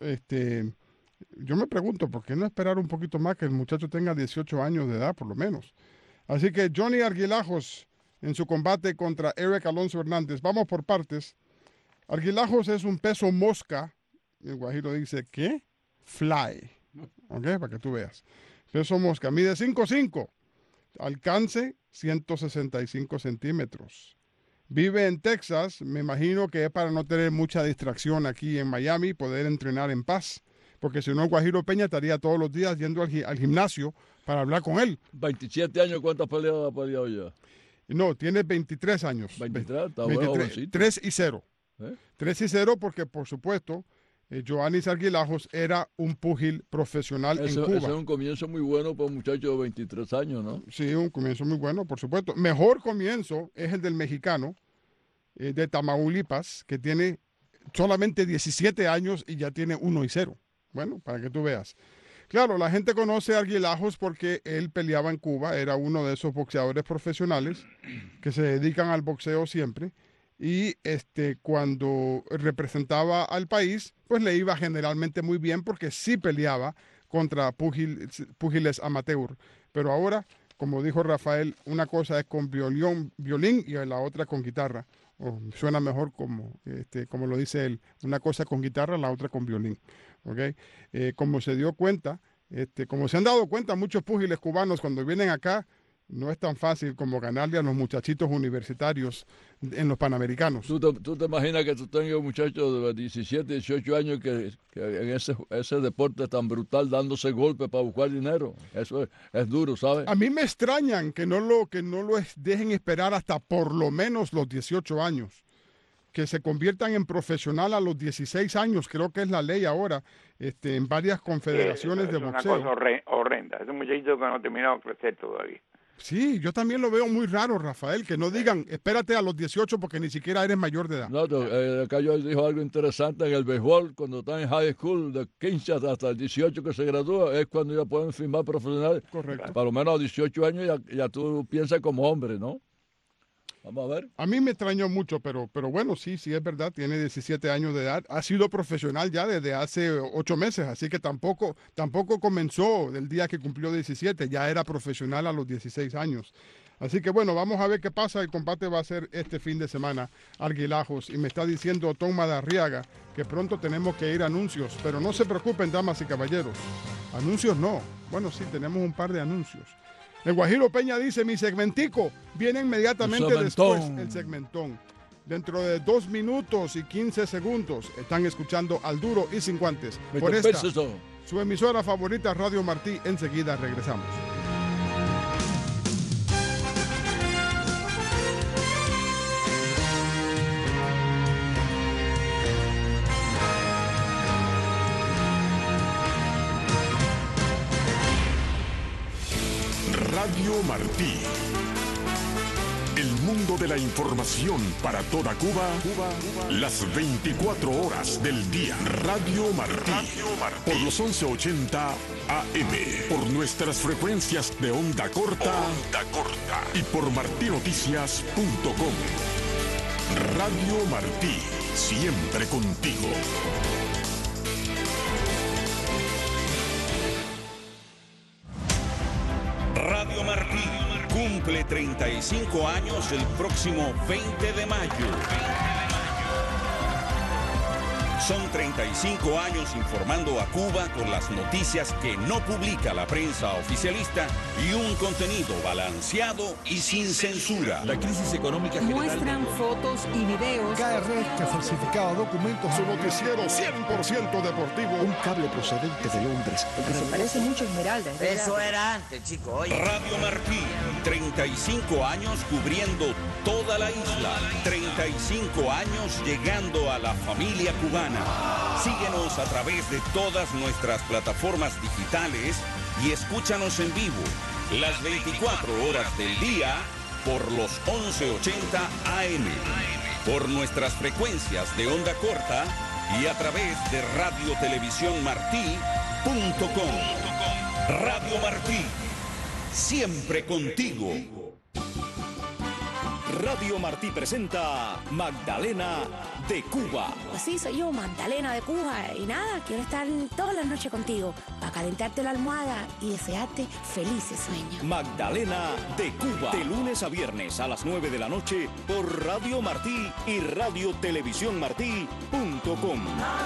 Speaker 4: me pregunto, ¿por qué no esperar un poquito más que el muchacho tenga 18 años de edad, por lo menos? Así que Johnny Arguilajos en su combate contra Eric Alonso Hernández. Vamos por partes. Arguilajos es un peso mosca. El guajiro dice, ¿qué? Fly. ¿Ok? Para que tú veas. Peso mosca. Mide 5'5". Alcance 165 centímetros. Vive en Texas. Me imagino que es para no tener mucha distracción aquí en Miami, poder entrenar en paz. Porque si no, el Guajiro Peña estaría todos los días yendo al gimnasio para hablar con él.
Speaker 5: 27 años, ¿cuántas peleas ha peleado ya?
Speaker 4: No, tiene 23 años.
Speaker 5: 23, está
Speaker 4: 23, 3-0. 3-0 porque, por supuesto, Joannis Arguilajos era un púgil profesional en Cuba.
Speaker 5: Ese es un comienzo muy bueno para un muchacho de 23 años, ¿no?
Speaker 4: Sí, un comienzo muy bueno, por supuesto. Mejor comienzo es el del mexicano de Tamaulipas, que tiene solamente 17 años y ya tiene 1-0. Bueno, para que tú veas. Claro, la gente conoce a Arguilajos porque él peleaba en Cuba, era uno de esos boxeadores profesionales que se dedican al boxeo siempre, y cuando representaba al país, pues le iba generalmente muy bien porque sí peleaba contra púgiles amateur. Pero ahora, como dijo Rafael, una cosa es con violín y la otra con guitarra. Suena mejor como lo dice él, una cosa con guitarra, la otra con violín. ¿Okay? Como se dio cuenta, como se han dado cuenta muchos púgiles cubanos cuando vienen acá, no es tan fácil como ganarle a los muchachitos universitarios en los Panamericanos.
Speaker 5: ¿Tú te imaginas que tú tengas un muchacho de 17, 18 años que en ese deporte tan brutal dándose golpes para buscar dinero? Eso es duro, ¿sabes?
Speaker 4: A mí me extrañan que no lo dejen esperar hasta por lo menos los 18 años. Que se conviertan en profesional a los 16 años, creo que es la ley ahora, en varias confederaciones de boxeo.
Speaker 6: Es una cosa horrenda. Es un muchachito que no ha terminado de crecer todavía.
Speaker 4: Sí, yo también lo veo muy raro, Rafael, que no digan, espérate a los 18 porque ni siquiera eres mayor de edad.
Speaker 5: No, acá yo dijo algo interesante en el béisbol, cuando están en high school, de 15 hasta el 18 que se gradúa, es cuando ya pueden firmar profesional.
Speaker 4: Correcto.
Speaker 5: Para lo menos a 18 años ya tú piensas como hombre, ¿no? Vamos a ver.
Speaker 4: A mí me extrañó mucho, pero bueno, sí es verdad, tiene 17 años de edad. Ha sido profesional ya desde hace 8 meses, así que tampoco comenzó el día que cumplió 17, ya era profesional a los 16 años. Así que bueno, vamos a ver qué pasa. El combate va a ser este fin de semana, Arguilajos. Y me está diciendo Tom Madarriaga que pronto tenemos que ir a anuncios, pero no se preocupen, damas y caballeros. Anuncios no. Bueno, sí, tenemos un par de anuncios. El Guajiro Peña dice, mi segmentico viene inmediatamente después, el segmentón. Dentro de 2 minutos y 15 segundos están escuchando Al Duro y Sin Guantes. Por esta, su emisora favorita, Radio Martí. Enseguida regresamos.
Speaker 1: Radio Martí. El mundo de la información para toda Cuba, las 24 horas del día. Radio Martí. Por los 1180 AM. Por nuestras frecuencias de onda corta. Y por martinoticias.com. Radio Martí. Siempre contigo.
Speaker 7: Radio Martí cumple 35 años el próximo 20 de mayo. Son 35 años informando a Cuba con las noticias que no publica la prensa oficialista y un contenido balanceado y sin censura.
Speaker 8: La crisis económica general...
Speaker 9: Muestran fotos y videos.
Speaker 10: KRF que falsificaba documentos.
Speaker 4: Su noticiero 100% deportivo.
Speaker 10: Un cable procedente de Londres.
Speaker 9: Porque se parece mucho a Esmeralda.
Speaker 11: Eso era antes, chico. Oye.
Speaker 7: Radio Martí, 35 años cubriendo toda la isla. 35 años llegando a la familia cubana. Síguenos a través de todas nuestras plataformas digitales y escúchanos en vivo las 24 horas del día por los 1180 AM, por nuestras frecuencias de onda corta y a través de radiotelevisiónmartí.com. Radio Martí, siempre contigo.
Speaker 2: Radio Martí presenta Magdalena de Cuba.
Speaker 12: Pues sí, soy yo, Magdalena de Cuba. Y nada, quiero estar todas las noches contigo para calentarte la almohada y desearte felices sueños.
Speaker 2: Magdalena de Cuba. De lunes a viernes a las 9 de la noche por Radio Martí y radiotelevisiónmartí.com.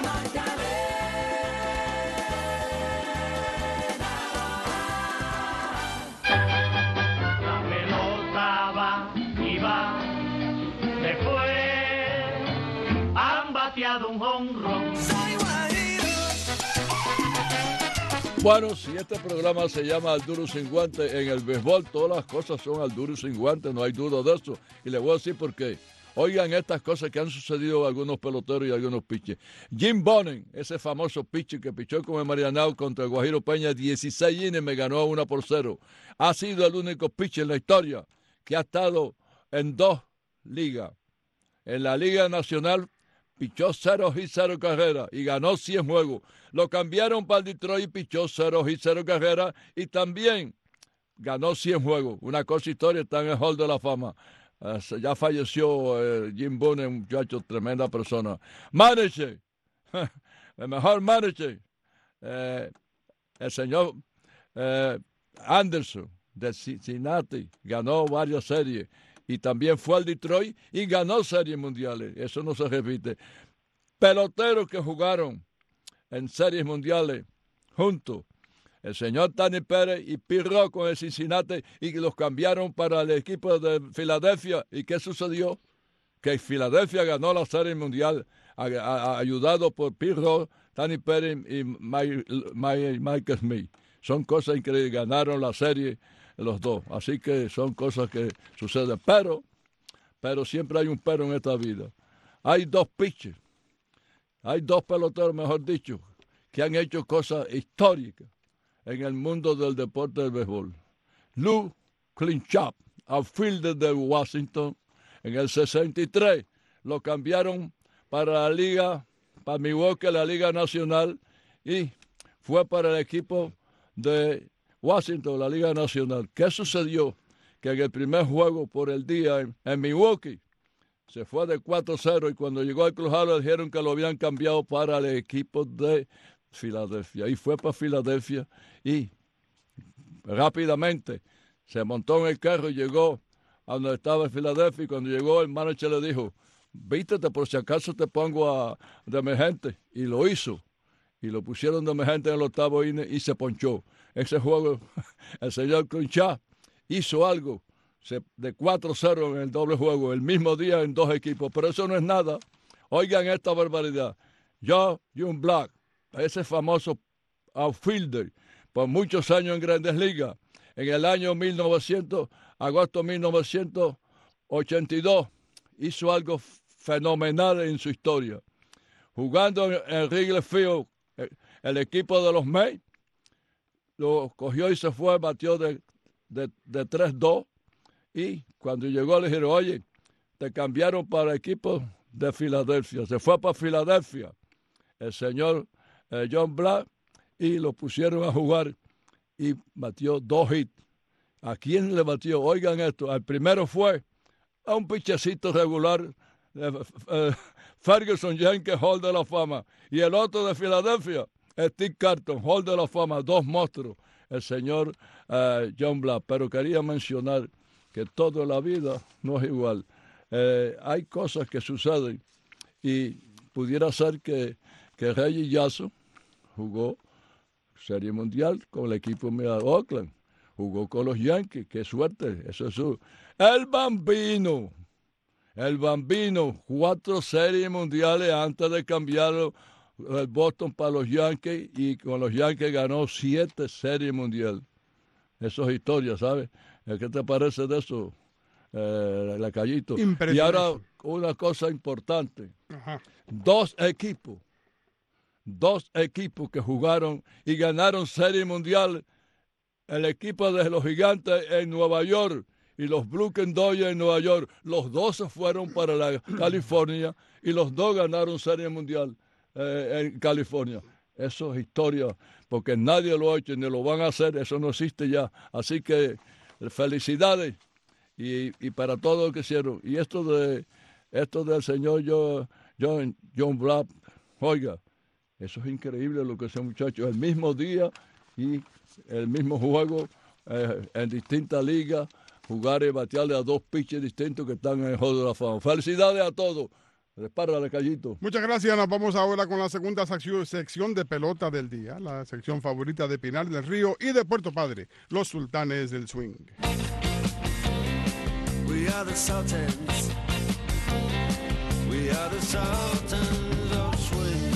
Speaker 5: Bueno, si este programa se llama Al Duro Sin Guante, en el béisbol todas las cosas son al duro sin guante, no hay duda de eso. Y les voy a decir por qué. Oigan estas cosas que han sucedido a algunos peloteros y a algunos pitchers. Jim Bonen, ese famoso pitcher que pichó con el Marianao contra el Guajiro Peña, 16 innings, me ganó 1-0. Ha sido el único pitcher en la historia que ha estado en 2 ligas. En la Liga Nacional pichó 0 hits, 0 carreras y ganó 100 juegos. Lo cambiaron para el Detroit y pichó 0 hits, 0 carreras y también ganó 100 juegos. Una cosa historia, está en el Hall de la Fama. Ya falleció Jim Boone, un muchacho, tremenda persona. Manager, el mejor manager, el señor Anderson de Cincinnati, ganó varias series. Y también fue al Detroit y ganó series mundiales. Eso no se repite. Peloteros que jugaron en series mundiales juntos. El señor Tani Pérez y Pirro con el Cincinnati y los cambiaron para el equipo de Filadelfia. ¿Y qué sucedió? Que Filadelfia ganó la serie mundial ayudado por Pirro, Tani Pérez y Michael Smith. Son cosas increíbles. Ganaron la serie los dos. Así que son cosas que suceden. Pero siempre hay un pero en esta vida. Hay 2 pitchers. Hay 2 peloteros, mejor dicho, que han hecho cosas históricas en el mundo del deporte del béisbol. Lou Clinchap, outfielder de Washington, en el 63 lo cambiaron para la liga, para Milwaukee, la Liga Nacional, y fue para el equipo de Washington, la Liga Nacional. ¿Qué sucedió? Que en el primer juego por el día en Milwaukee se fue de 4-0 y cuando llegó al Clubhouse le dijeron que lo habían cambiado para el equipo de Filadelfia. Y fue para Filadelfia y rápidamente se montó en el carro y llegó a donde estaba en Filadelfia. Y cuando llegó el manager le dijo, vístete por si acaso te pongo de emergente. Y lo hizo. Y lo pusieron de emergente en el 8º inning y se ponchó. Ese juego, el señor Crunchá hizo algo de 4-0 en el doble juego, el mismo día en 2 equipos. Pero eso no es nada. Oigan esta barbaridad. June Black, ese famoso outfielder, por muchos años en Grandes Ligas, en el año agosto 1982, hizo algo fenomenal en su historia. Jugando en Wrigley Field, el equipo de los Mets lo cogió y se fue, batió de de 3-2 y cuando llegó le dijeron, oye, te cambiaron para el equipo de Filadelfia. Se fue para Filadelfia el señor John Black y lo pusieron a jugar y batió 2 hits. ¿A quién le batió? Oigan esto, el primero fue a un pichecito regular, Ferguson Jenkins, Hall de la Fama, y el otro de Filadelfia, Steve Carton, Hall de la Fama, 2 monstruos, el señor John Black. Pero quería mencionar que toda la vida no es igual. Hay cosas que suceden y pudiera ser que Reggie Jackson jugó Serie Mundial con el equipo de Oakland, jugó con los Yankees, qué suerte, eso es el Bambino, 4 Series Mundiales antes de cambiarlo el Boston para los Yankees y con los Yankees ganó 7 Series Mundiales. Eso es historia, ¿sabes? ¿Qué te parece de eso, Lacayito? Y ahora una cosa importante.
Speaker 4: Ajá.
Speaker 5: 2 equipos que jugaron y ganaron Serie Mundial, el equipo de los Gigantes en Nueva York y los Brooklyn Dodgers en Nueva York, los 2 se fueron para la California y los 2 ganaron Serie Mundial en California. Eso es historia, porque nadie lo ha hecho ni lo van a hacer, eso no existe ya. Así que felicidades y para todo lo que hicieron. Y esto del señor John Black, oiga, eso es increíble lo que ese muchacho, el mismo día y el mismo juego en distintas ligas, jugar y batearle a 2 pitchers distintos que están en el Hall de la Fama. Felicidades a todos. Repárale, Callito.
Speaker 4: Muchas gracias. Nos vamos ahora con la segunda sección de pelota del día, la sección favorita de Pinar del Río y de Puerto Padre, los sultanes del swing.
Speaker 8: We are the Sultans. We are the Sultans of swing.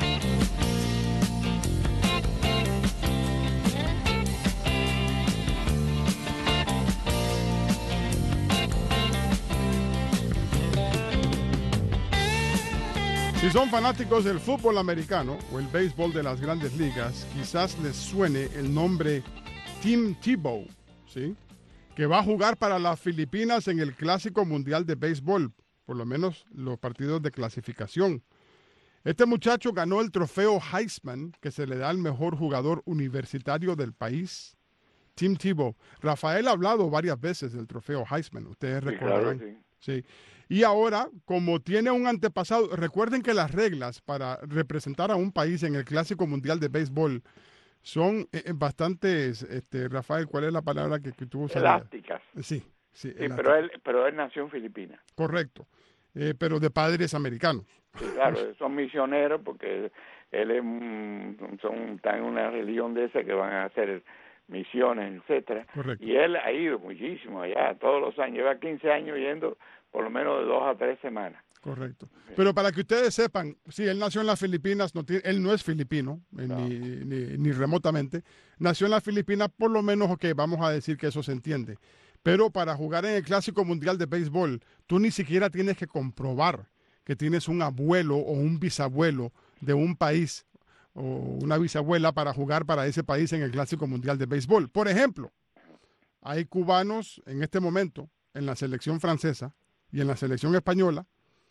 Speaker 4: Si son fanáticos del fútbol americano o el béisbol de las grandes ligas, quizás les suene el nombre Tim Tebow, ¿sí? Que va a jugar para las Filipinas en el Clásico Mundial de Béisbol, por lo menos los partidos de clasificación. Este muchacho ganó el trofeo Heisman, que se le da al mejor jugador universitario del país, Tim Tebow. Rafael ha hablado varias veces del trofeo Heisman, ustedes recordarán.
Speaker 6: Claro,
Speaker 4: sí. Y ahora, como tiene un antepasado, recuerden que las reglas para representar a un país en el Clásico Mundial de Béisbol son bastantes, Rafael, ¿cuál es la palabra que tú usas?
Speaker 6: Elásticas.
Speaker 4: Sí,
Speaker 6: pero él nació en Filipinas.
Speaker 4: Correcto, pero de padres americanos.
Speaker 6: Sí, claro, son misioneros porque él está en una religión de esa que van a hacer misiones, etcétera.
Speaker 4: Correcto.
Speaker 6: Y él ha ido muchísimo allá, todos los años, lleva 15 años yendo por lo menos de 2 a 3 semanas.
Speaker 4: Correcto. Pero para que ustedes sepan, sí, él nació en las Filipinas, él no es filipino, ni remotamente. Nació en las Filipinas, por lo menos, vamos a decir que eso se entiende. Pero para jugar en el Clásico Mundial de Béisbol, tú ni siquiera tienes que comprobar que tienes un abuelo o un bisabuelo de un país o una bisabuela para jugar para ese país en el Clásico Mundial de Béisbol. Por ejemplo, hay cubanos en este momento en la selección francesa y en la selección española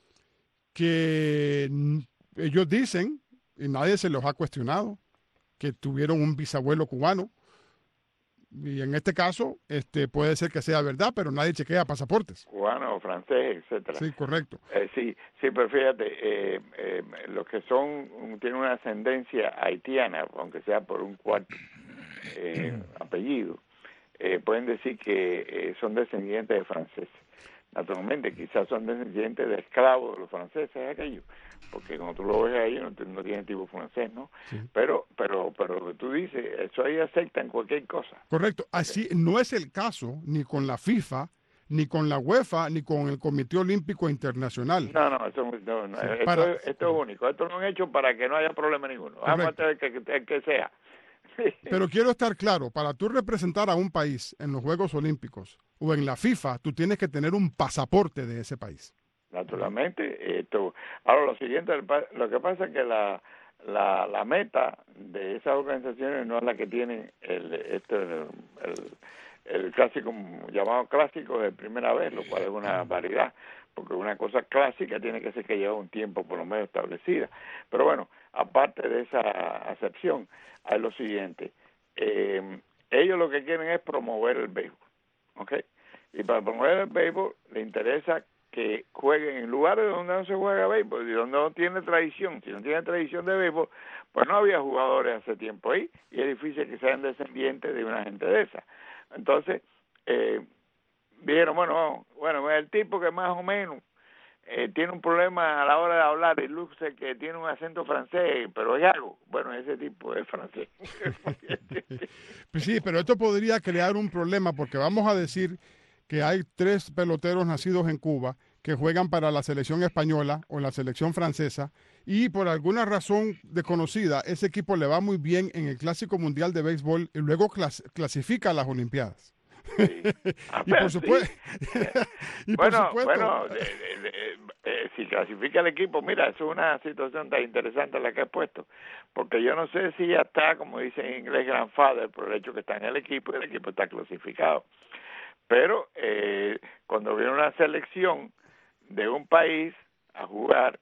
Speaker 4: que ellos dicen, y nadie se los ha cuestionado, que tuvieron un bisabuelo cubano. Y en este caso, puede ser que sea verdad, pero nadie chequea pasaportes.
Speaker 6: Cubano, francés, etcétera.
Speaker 4: Sí, correcto.
Speaker 6: Sí, pero fíjate, los que tienen una ascendencia haitiana, aunque sea por un cuarto apellido, pueden decir que son descendientes de franceses. Naturalmente, quizás son descendientes de esclavos de los franceses, aquello, porque cuando tú lo ves ahí no tiene tipo francés, ¿no? Sí. Pero lo que tú dices, eso ahí aceptan cualquier cosa.
Speaker 4: Correcto. Así no es el caso ni con la FIFA, ni con la UEFA, ni con el Comité Olímpico Internacional.
Speaker 6: No, esto es único. Esto lo han hecho para que no haya problema ninguno. Vamos a tener que sea.
Speaker 4: Pero quiero estar claro, para tú representar a un país en los Juegos Olímpicos o en la FIFA, tú tienes que tener un pasaporte de ese país.
Speaker 6: Naturalmente. Ahora, lo siguiente, lo que pasa es que la meta de esas organizaciones no es la que tienen el clásico llamado clásico de primera vez, lo cual es una variedad, porque una cosa clásica tiene que ser que lleva un tiempo por lo menos establecida. Pero bueno, aparte de esa acepción, hay lo siguiente, ellos lo que quieren es promover el béisbol, ¿ok? Y para promover el béisbol le interesa que jueguen en lugares donde no se juega béisbol y donde no tiene tradición. Si no tiene tradición de béisbol, pues no había jugadores hace tiempo ahí y es difícil que sean descendientes de una gente de esa. Entonces, dijeron, bueno, el tipo que más o menos tiene un problema a la hora de hablar y luce que tiene un acento francés, pero es algo. Bueno, ese tipo es francés.
Speaker 4: Sí, pero esto podría crear un problema porque vamos a decir que hay 3 peloteros nacidos en Cuba que juegan para la selección española o la selección francesa y por alguna razón desconocida ese equipo le va muy bien en el Clásico Mundial de Béisbol y luego clasifica a las Olimpiadas. Sí. Y por supuesto,
Speaker 6: si clasifica el equipo, mira, eso es una situación tan interesante la que he puesto, porque yo no sé si ya está, como dice en inglés, grandfather, por el hecho que está en el equipo y el equipo está clasificado. Pero cuando viene una selección de un país a jugar,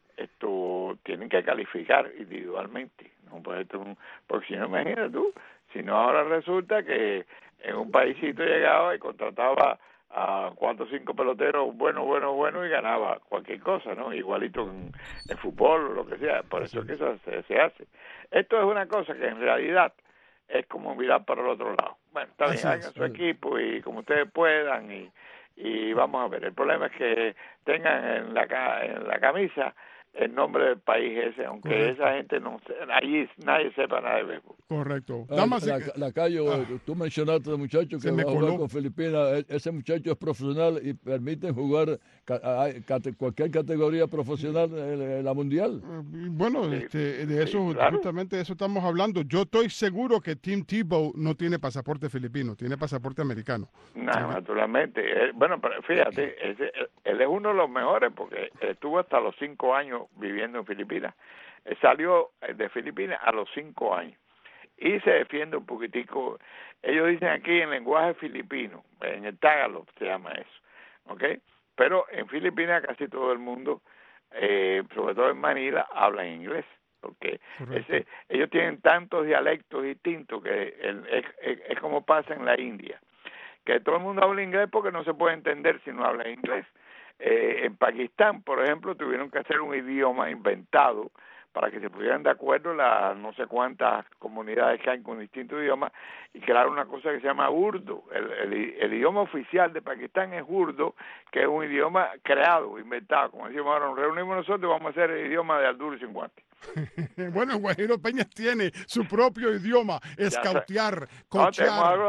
Speaker 6: tienen que calificar individualmente, ¿no? Porque si no, imagínate tú, si no ahora resulta que en un paísito llegaba y contrataba a 4 o 5 peloteros bueno y ganaba cualquier cosa, ¿no? Igualito en fútbol o lo que sea, por eso es que eso se hace. Esto es una cosa que en realidad es como mirar para el otro lado. Bueno, está bien, hagan su equipo y como ustedes puedan y vamos a ver. El problema es que tengan en la camisa el nombre del país ese, aunque correcto, esa gente allí nadie sepa nada de béisbol.
Speaker 4: Correcto.
Speaker 5: Lacayo, tú mencionaste al muchacho que va a jugar con Filipinas. Ese muchacho es profesional y permiten jugar cualquier categoría profesional en la mundial.
Speaker 4: Bueno, de eso, claro, justamente de eso estamos hablando. Yo estoy seguro que Tim Tebow no tiene pasaporte filipino, tiene pasaporte americano.
Speaker 6: No, naturalmente. Bueno, pero fíjate, él es uno de los mejores porque estuvo hasta los 5 años viviendo en Filipinas. Él salió de Filipinas a los 5 años y se defiende un poquitico. Ellos dicen aquí en lenguaje filipino, en el Tagalog se llama eso, ¿ok? Pero en Filipinas casi todo el mundo, sobre todo en Manila, habla en inglés, porque ellos tienen tantos dialectos distintos que es como pasa en la India, que todo el mundo habla inglés porque no se puede entender si no habla inglés. En Pakistán, por ejemplo, tuvieron que hacer un idioma inventado para que se pusieran de acuerdo las no sé cuántas comunidades que hay con distintos idiomas y crear una cosa que se llama urdu. El idioma oficial de Pakistán es urdu, que es un idioma creado, inventado. Como decimos ahora, nos reunimos nosotros y vamos a hacer el idioma de Alduro sin guantes.
Speaker 4: Bueno, Guajiro Peñas tiene su propio idioma, escautear,
Speaker 6: coachar. No, tenemos algo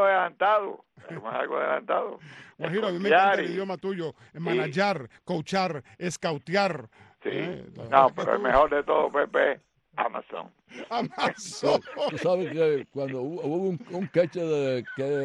Speaker 6: adelantado.
Speaker 4: Guajiro, a mí me encanta el idioma tuyo, manager, coachar, escautear.
Speaker 6: Sí, no, pero el mejor de todo, Pepe, Amazon.
Speaker 5: Tú sabes que cuando hubo un catcher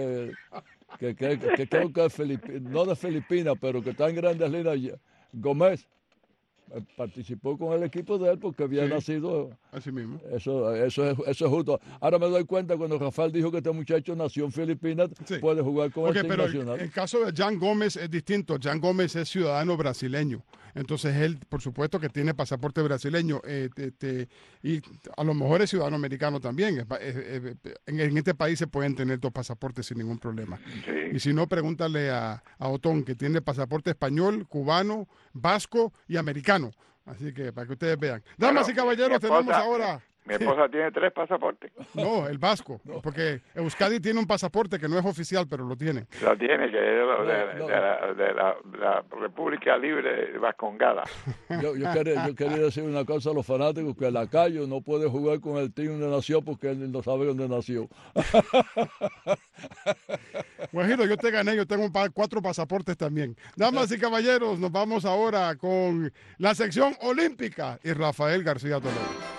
Speaker 5: que creo que es no de Filipinas, pero que está en Grandes Ligas, Gómez, participó con el equipo de él porque había nacido.
Speaker 4: Así mismo.
Speaker 5: Eso es justo. Ahora me doy cuenta cuando Rafael dijo que este muchacho nació en Filipinas, puede jugar con el team nacional.
Speaker 4: El caso de Jan Gómez es distinto. Jan Gómez es ciudadano brasileño. Entonces él, por supuesto, que tiene pasaporte brasileño y a lo mejor es ciudadano americano también. En este país se pueden tener 2 pasaportes sin ningún problema. Sí. Y si no, pregúntale a Otón, que tiene pasaporte español, cubano, vasco y americano. Así que para que ustedes vean. Damas y caballeros, tenemos ahora...
Speaker 6: Mi esposa tiene 3 pasaportes.
Speaker 4: No, el vasco, porque Euskadi tiene un pasaporte que no es oficial, pero lo tiene.
Speaker 6: Lo tiene, que es de la República Libre de Vascongada.
Speaker 5: Yo quería decir una cosa a los fanáticos, que Lacayo no puede jugar con el team donde nació porque él no sabe dónde nació.
Speaker 4: Guajiro, yo te gané, yo tengo 4 pasaportes también. Damas y caballeros, nos vamos ahora con la sección olímpica y Rafael García Toledo.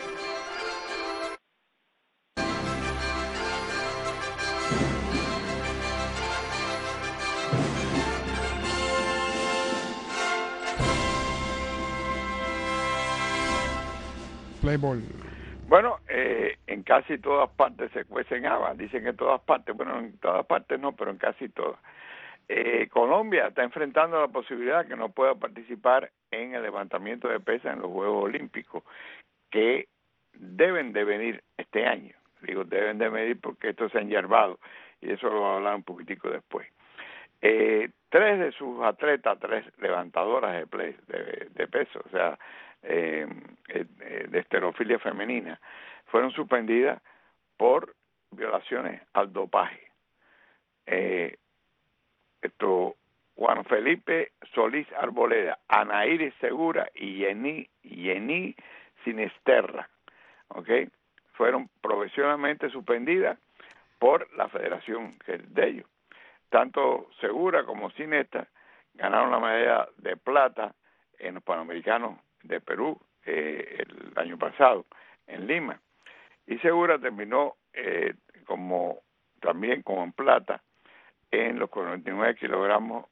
Speaker 4: Play ball.
Speaker 6: Bueno, en casi todas partes se cuecen habas, dicen que en todas partes, bueno, en todas partes no, pero en casi todas. Colombia está enfrentando la posibilidad que no pueda participar en el levantamiento de pesas en los Juegos Olímpicos, que deben de venir este año. Digo, deben de venir porque esto se ha enyerbado, y eso lo voy a hablar un poquitico después. Tres de sus atletas, tres levantadoras de peso, o sea, de esterofilia femenina, fueron suspendidas por violaciones al dopaje. Juan Felipe Solís Arboleda, Ana Iris Segura y Yení Sinesterra, ¿okay? Fueron profesionalmente suspendidas por la federación que es de ellos. Tanto Segura como Sinestra ganaron la medalla de plata en los Panamericanos de Perú el año pasado en Lima, y Segura terminó también como en plata en los 49 kilogramos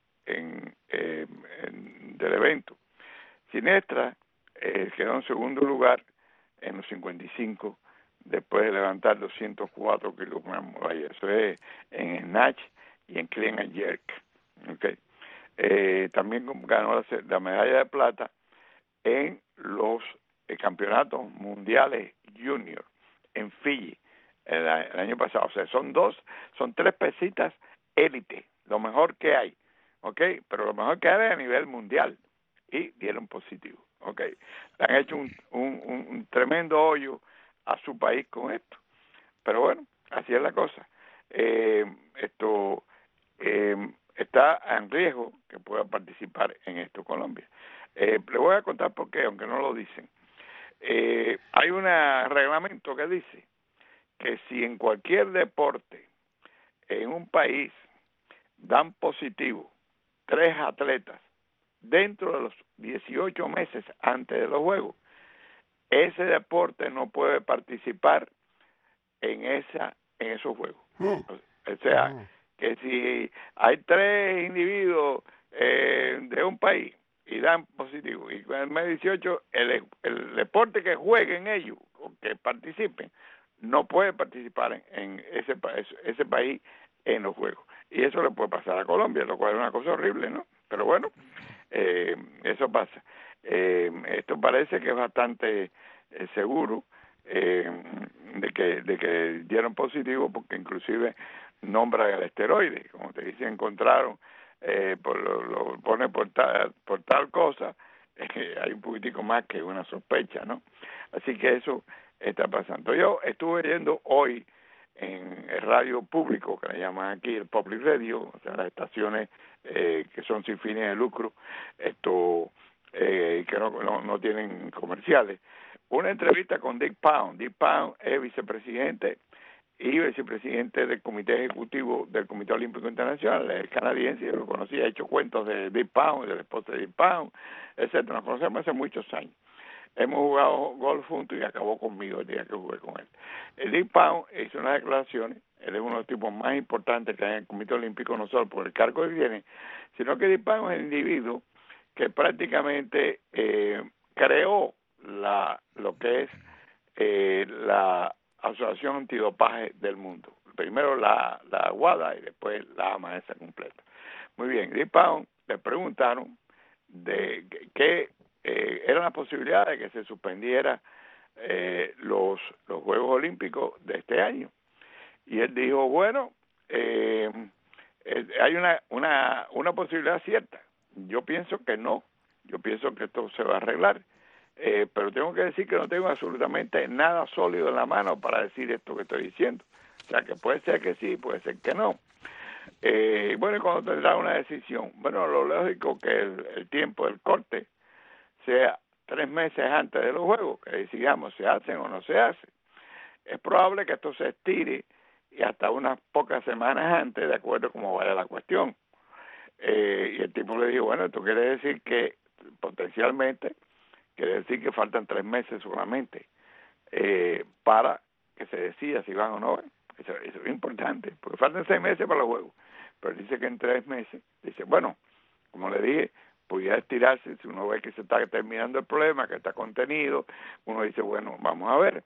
Speaker 6: del evento. Sinestra quedó en segundo lugar en los 55 después de levantar 204 kilogramos. Vaya, eso es en snatch y en clean and jerk. Okay. También ganó la medalla de plata en los campeonatos mundiales junior en Fiji el año pasado. O sea, son tres pesitas élite, lo mejor que hay, ¿okay? Pero lo mejor que hay a nivel mundial, y dieron positivo, ¿okay? Le han hecho un tremendo hoyo a su país con esto, pero bueno, así es la cosa. Está en riesgo que pueda participar en esto Colombia. Le voy a contar por qué, aunque no lo dicen. Hay un reglamento que dice que si en cualquier deporte en un país dan positivo 3 atletas dentro de los 18 meses antes de los Juegos, ese deporte no puede participar en esos Juegos. O sea, que si hay 3 individuos de un país y dan positivo, y con el mes 18 el deporte que jueguen ellos o que participen no puede participar en ese país en los Juegos. Y eso le puede pasar a Colombia, lo cual es una cosa horrible, ¿no? Pero bueno, eso pasa. Esto parece que es bastante seguro de que dieron positivo, porque inclusive nombran el esteroide, como te dice, encontraron, lo pone por tal cosa, hay un poquitico más que una sospecha, ¿no? Así que eso está pasando. Yo estuve yendo hoy en el radio público, que le llaman aquí el Public Radio, o sea, las estaciones que son sin fines de lucro, que no tienen comerciales, una entrevista con Dick Pound. Dick Pound es vicepresidente del Comité Ejecutivo del Comité Olímpico Internacional, es canadiense, yo lo conocí, ha hecho cuentos de Dick Pound, de la esposa de Dick Pound, etcétera. Nos conocemos hace muchos años. Hemos jugado golf juntos y acabó conmigo el día que jugué con él. Dick Pound hizo unas declaraciones. Él es uno de los tipos más importantes que hay en el Comité Olímpico, no solo por el cargo que tiene, sino que Dick Pound es el individuo que prácticamente creó lo que es la Asociación Antidopaje del mundo. Primero la WADA y después la AMA esa completa. Muy bien, Dick Pound le preguntaron de qué era la posibilidad de que se suspendiera los Juegos Olímpicos de este año. Y él dijo, bueno, hay una posibilidad cierta. Yo pienso que no. Yo pienso que esto se va a arreglar. Pero tengo que decir que no tengo absolutamente nada sólido en la mano para decir esto que estoy diciendo. O sea, que puede ser que sí, puede ser que no. Bueno, y cuando tendrá una decisión, bueno, lo lógico que el tiempo del corte sea 3 meses antes de los Juegos, que decidamos se hacen o no se hacen. Es probable que esto se estire y hasta unas pocas semanas antes, de acuerdo a cómo vaya la cuestión. Y el tipo le dijo, bueno, esto quiere decir que potencialmente, quiere decir que faltan 3 meses solamente para que se decida si van o no van. Eso es importante, porque faltan 6 meses para los Juegos. Pero dice que en 3 meses, dice, bueno, como le dije, pudiera estirarse si uno ve que se está terminando el problema, que está contenido, uno dice, bueno, vamos a ver.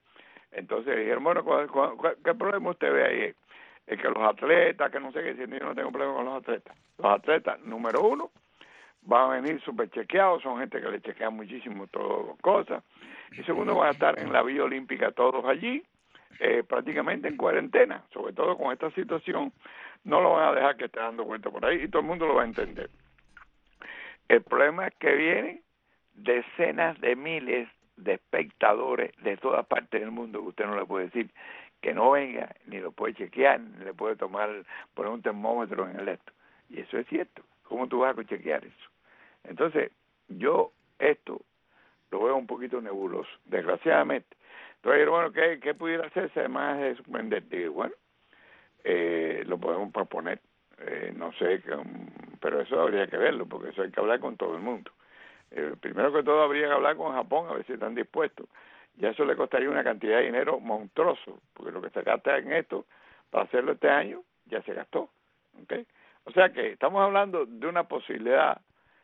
Speaker 6: Entonces dijeron, bueno, ¿qué problema usted ve ahí? Es que los atletas, que no sé qué, yo no tengo problema con los atletas. Los atletas, número uno, van a venir súper chequeados, son gente que le chequean muchísimo todas las cosas. Y segundo, van a estar en la Villa Olímpica todos allí, prácticamente en cuarentena, sobre todo con esta situación, no lo van a dejar que esté dando vuelta por ahí y todo el mundo lo va a entender. El problema es que vienen decenas de miles de espectadores de todas partes del mundo, que usted no le puede decir que no venga, ni lo puede chequear, ni le puede poner un termómetro en el esto. Y eso es cierto. ¿Cómo tú vas a chequear eso? Entonces, yo esto lo veo un poquito nebuloso, desgraciadamente. Entonces, bueno, ¿qué pudiera hacerse además de suspender? Digo, bueno, lo podemos proponer, no sé, pero eso habría que verlo, porque eso hay que hablar con todo el mundo. Primero que todo habría que hablar con Japón, a ver si están dispuestos. Ya eso le costaría una cantidad de dinero monstruoso, porque lo que se gasta en esto, para hacerlo este año, ya se gastó. ¿Okay? O sea que estamos hablando de una posibilidad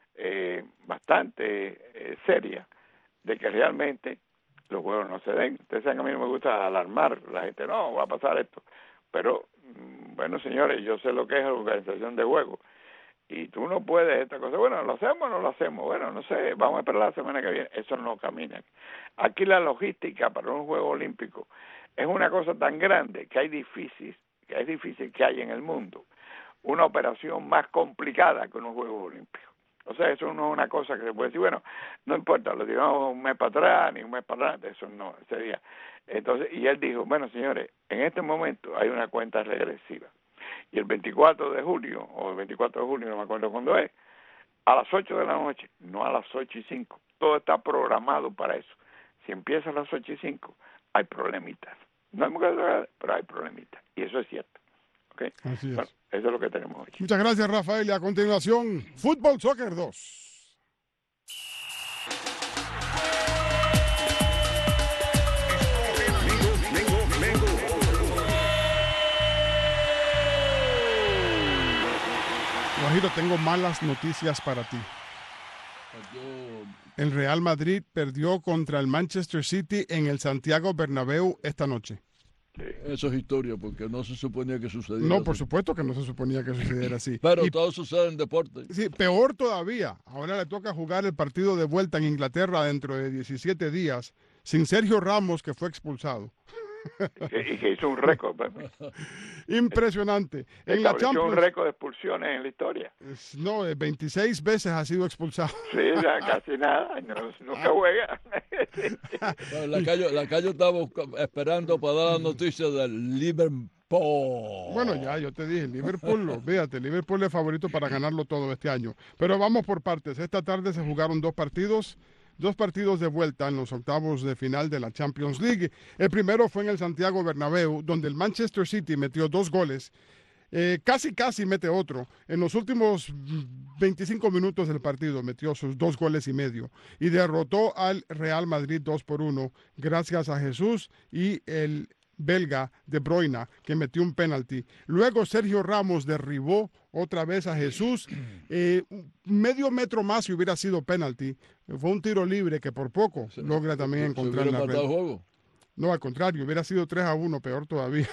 Speaker 6: bastante seria de que realmente los juegos no se den. Ustedes saben que a mí no me gusta alarmar la gente, no, va a pasar esto. Pero, bueno, señores, yo sé lo que es la organización de juegos. Y tú no puedes esta cosa, bueno, ¿lo hacemos o no lo hacemos? Bueno, no sé, vamos a esperar la semana que viene. Eso no camina. Aquí la logística para un juego olímpico es una cosa tan grande que es difícil que hay en el mundo una operación más complicada que unos Juegos Olímpicos. O sea, eso no es una cosa que se puede decir, bueno, no importa, lo tiramos un mes para atrás, ni un mes para atrás, eso no sería. Entonces, y él dijo, bueno, señores, en este momento hay una cuenta regresiva. Y el 24 de julio, o el 24 de junio, no me acuerdo cuándo es, a las 8 de la noche, no a las 8:05. Todo está programado para eso. Si empieza a las 8:05, hay problemitas. No hay mucha gracia, pero hay problemitas. Y eso es cierto. ¿Okay?
Speaker 4: Así es.
Speaker 6: Bueno, eso es lo que tenemos hoy.
Speaker 4: Muchas gracias, Rafael. Y a continuación, Fútbol Soccer 2. Guajiro, tengo malas noticias para ti. El Real Madrid perdió contra el Manchester City en el Santiago Bernabéu esta noche.
Speaker 5: Eso es historia, porque no se suponía que sucediera.
Speaker 4: No,
Speaker 5: así.
Speaker 4: por supuesto que no se suponía que sucediera así.
Speaker 5: Pero todo sucede en deporte.
Speaker 4: Sí, peor todavía. Ahora le toca jugar el partido de vuelta en Inglaterra dentro de 17 días sin Sergio Ramos, que fue expulsado.
Speaker 6: Y que hizo un récord.
Speaker 4: Impresionante. En la
Speaker 6: Estableció
Speaker 4: Champions,
Speaker 6: un récord de expulsiones en la historia.
Speaker 4: no, 26 veces ha sido expulsado.
Speaker 6: Sí, ya casi nada, nunca juega.
Speaker 5: Bueno, la Cayo estaba esperando para dar la noticia del Liverpool.
Speaker 4: Bueno, ya yo te dije, Liverpool, olvídate, Liverpool es favorito para ganarlo todo este año. Pero vamos por partes. Esta tarde se jugaron dos partidos de vuelta en los octavos de final de la Champions League. El primero fue en el Santiago Bernabéu, donde el Manchester City metió 2 goles. Casi mete otro. En los últimos 25 minutos del partido metió sus 2 goles y medio y derrotó al Real Madrid 2-1 gracias a Jesús y el belga De Bruyne, que metió un penalti. Luego Sergio Ramos derribó otra vez a Jesús, medio metro más y hubiera sido penalti. Fue un tiro libre que por poco logra también encontrar la red.
Speaker 5: Juego.
Speaker 4: No, al contrario, hubiera sido 3-1, peor todavía.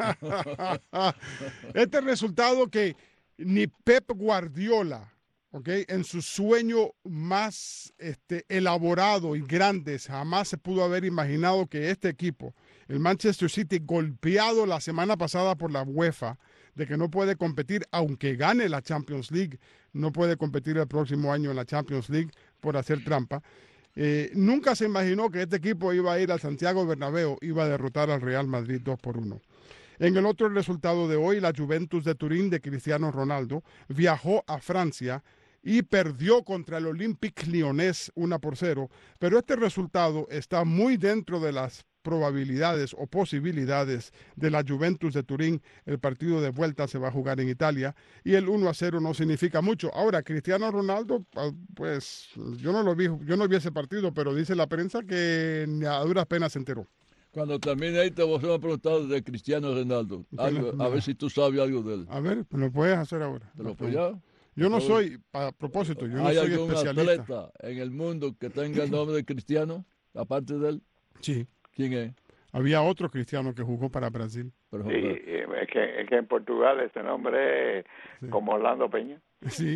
Speaker 4: Este resultado que ni Pep Guardiola, ¿okay?, en su sueño más elaborado y grande, jamás se pudo haber imaginado que este equipo, el Manchester City, golpeado la semana pasada por la UEFA, de que no puede competir, aunque gane la Champions League, no puede competir el próximo año en la Champions League por hacer trampa. Nunca se imaginó que este equipo iba a ir al Santiago Bernabéu, iba a derrotar al Real Madrid 2-1. En el otro resultado de hoy, la Juventus de Turín de Cristiano Ronaldo viajó a Francia y perdió contra el Olympique Lyonnais 1-0, pero este resultado está muy dentro de las probabilidades o posibilidades de la Juventus de Turín. El partido de vuelta se va a jugar en Italia y el 1-0 no significa mucho. Ahora, Cristiano Ronaldo, pues yo no vi ese partido, pero dice la prensa que a duras penas se enteró.
Speaker 5: Cuando termine ahí te voy a hacer una pregunta de Cristiano Ronaldo. A ver si tú sabes algo de él.
Speaker 4: A ver, me lo puedes hacer ahora.
Speaker 5: ¿Te lo puedo ya?
Speaker 4: Yo no soy, a propósito, yo no
Speaker 5: soy
Speaker 4: especialista.
Speaker 5: ¿Hay algún atleta en el mundo que tenga el nombre de Cristiano, aparte de él?
Speaker 4: Sí.
Speaker 5: ¿Quién es?
Speaker 4: Había otro cristiano que jugó para Brasil.
Speaker 6: Sí, es que en Portugal ese nombre es como Orlando Peña.
Speaker 4: Sí.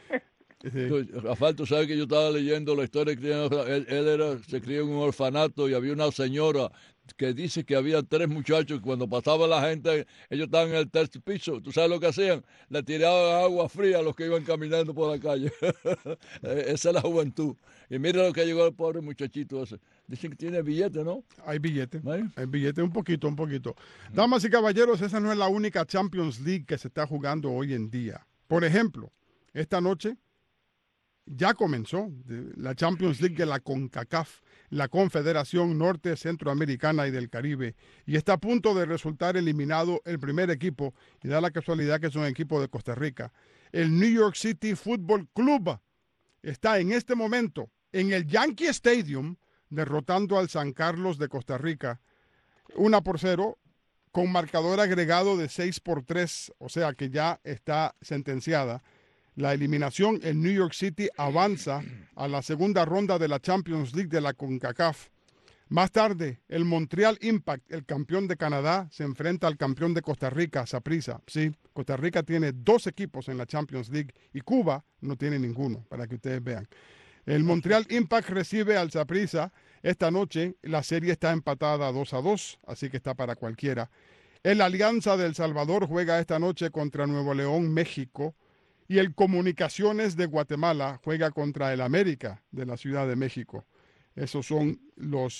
Speaker 5: Rafael, tú sabes que yo estaba leyendo la historia de Cristiano. Él se crió en un orfanato y había una señora que dice que había 3 muchachos que cuando pasaba la gente, ellos estaban en el tercer piso. ¿Tú sabes lo que hacían? Le tiraban agua fría a los que iban caminando por la calle. Esa es la juventud. Y mira lo que llegó el pobre muchachito ese. Dicen que tiene billete, ¿no?
Speaker 4: Hay billete. Hay billete un poquito. Damas y caballeros, esa no es la única Champions League que se está jugando hoy en día. Por ejemplo, esta noche ya comenzó la Champions League de la CONCACAF, la Confederación Norte Centroamericana y del Caribe, y está a punto de resultar eliminado el primer equipo, y da la casualidad que es un equipo de Costa Rica. El New York City Football Club está en este momento en el Yankee Stadium derrotando al San Carlos de Costa Rica 1-0 con marcador agregado de 6-3, o sea que ya está sentenciada la eliminación. El New York City avanza a la segunda ronda de la Champions League de la CONCACAF. Más tarde, el Montreal Impact, el campeón de Canadá, se enfrenta al campeón de Costa Rica, Saprissa. Sí, Costa Rica tiene 2 equipos en la Champions League y Cuba no tiene ninguno, para que ustedes vean. El Montreal Impact recibe al Saprissa esta noche. La serie está empatada 2-2, así que está para cualquiera. El Alianza de El Salvador juega esta noche contra Nuevo León, México. Y el Comunicaciones de Guatemala juega contra el América de la Ciudad de México. Esos son los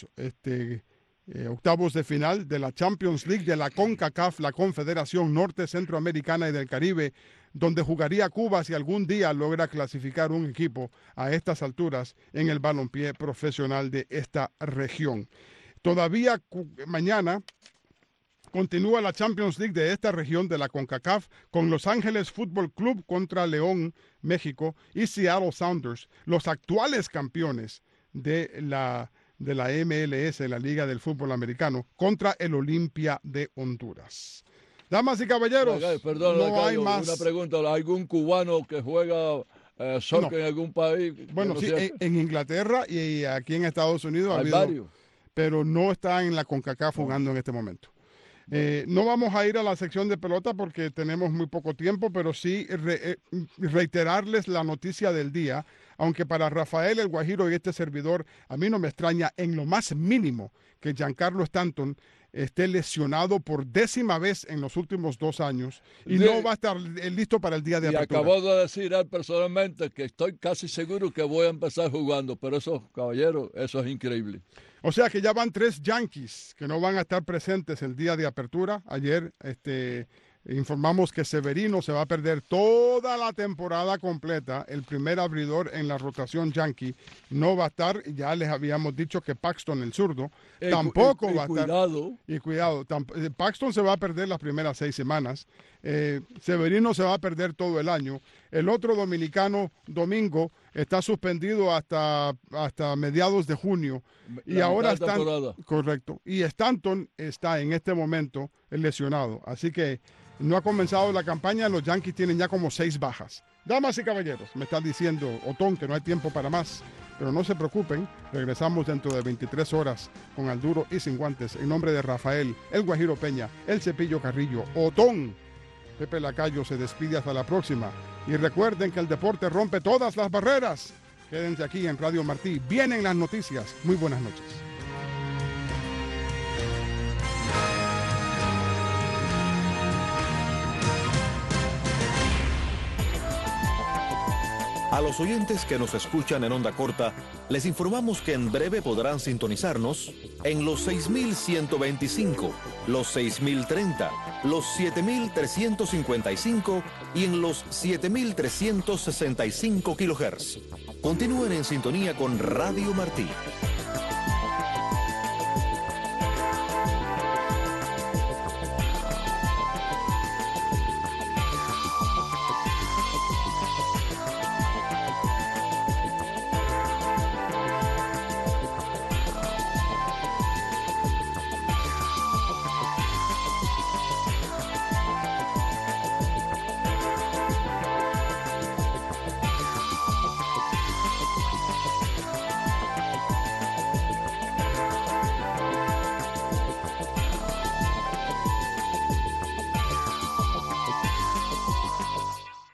Speaker 4: octavos de final de la Champions League de la CONCACAF, la Confederación Norte Centroamericana y del Caribe, donde jugaría Cuba si algún día logra clasificar un equipo a estas alturas en el balompié profesional de esta región. Todavía mañana continúa la Champions League de esta región de la CONCACAF con Los Ángeles Fútbol Club contra León, México, y Seattle Sounders, los actuales campeones de la MLS, la Liga del Fútbol Americano, contra el Olimpia de Honduras. Damas y caballeros,
Speaker 5: perdón,
Speaker 4: no hay más.
Speaker 5: Una pregunta, ¿algún cubano que juega soccer en algún país?
Speaker 4: Bueno, sí, en Inglaterra y aquí en Estados Unidos ha habido varios, pero no está en la CONCACAF jugando en este momento. No vamos a ir a la sección de pelota porque tenemos muy poco tiempo, pero sí reiterarles la noticia del día, aunque para Rafael el Guajiro y este servidor, a mí no me extraña en lo más mínimo que Giancarlo Stanton esté lesionado por 10ª vez en los últimos 2 años y no va a estar listo para el día de apertura.
Speaker 5: Y acabó de decir él personalmente que estoy casi seguro que voy a empezar jugando, pero eso, caballero, eso es increíble.
Speaker 4: O sea que ya van 3 Yankees que no van a estar presentes el día de apertura. Ayer informamos que Severino se va a perder toda la temporada completa. El primer abridor en la rotación Yankee no va a estar. Ya les habíamos dicho que Paxton, el zurdo, tampoco va a estar. Y cuidado, Paxton se va a perder las primeras 6 semanas. Severino se va a perder todo el año. El otro dominicano, Domingo, está suspendido hasta mediados de junio. Y ahora correcto. Y Stanton está en este momento lesionado. Así que no ha comenzado la campaña. Los Yankees tienen ya como 6 bajas. Damas y caballeros, me están diciendo Otón que no hay tiempo para más. Pero no se preocupen, regresamos dentro de 23 horas con Al Duro y Sin Guantes. En nombre de Rafael, el Guajiro Peña, el Cepillo Carrillo, Otón, Pepe Lacayo se despide hasta la próxima. Y recuerden que el deporte rompe todas las barreras. Quédense aquí en Radio Martí. Vienen las noticias. Muy buenas noches.
Speaker 13: A los oyentes que nos escuchan en onda corta, les informamos que en breve podrán sintonizarnos en los 6125, los 6030, los 7355 y en los 7365 kHz. Continúen en sintonía con Radio Martí.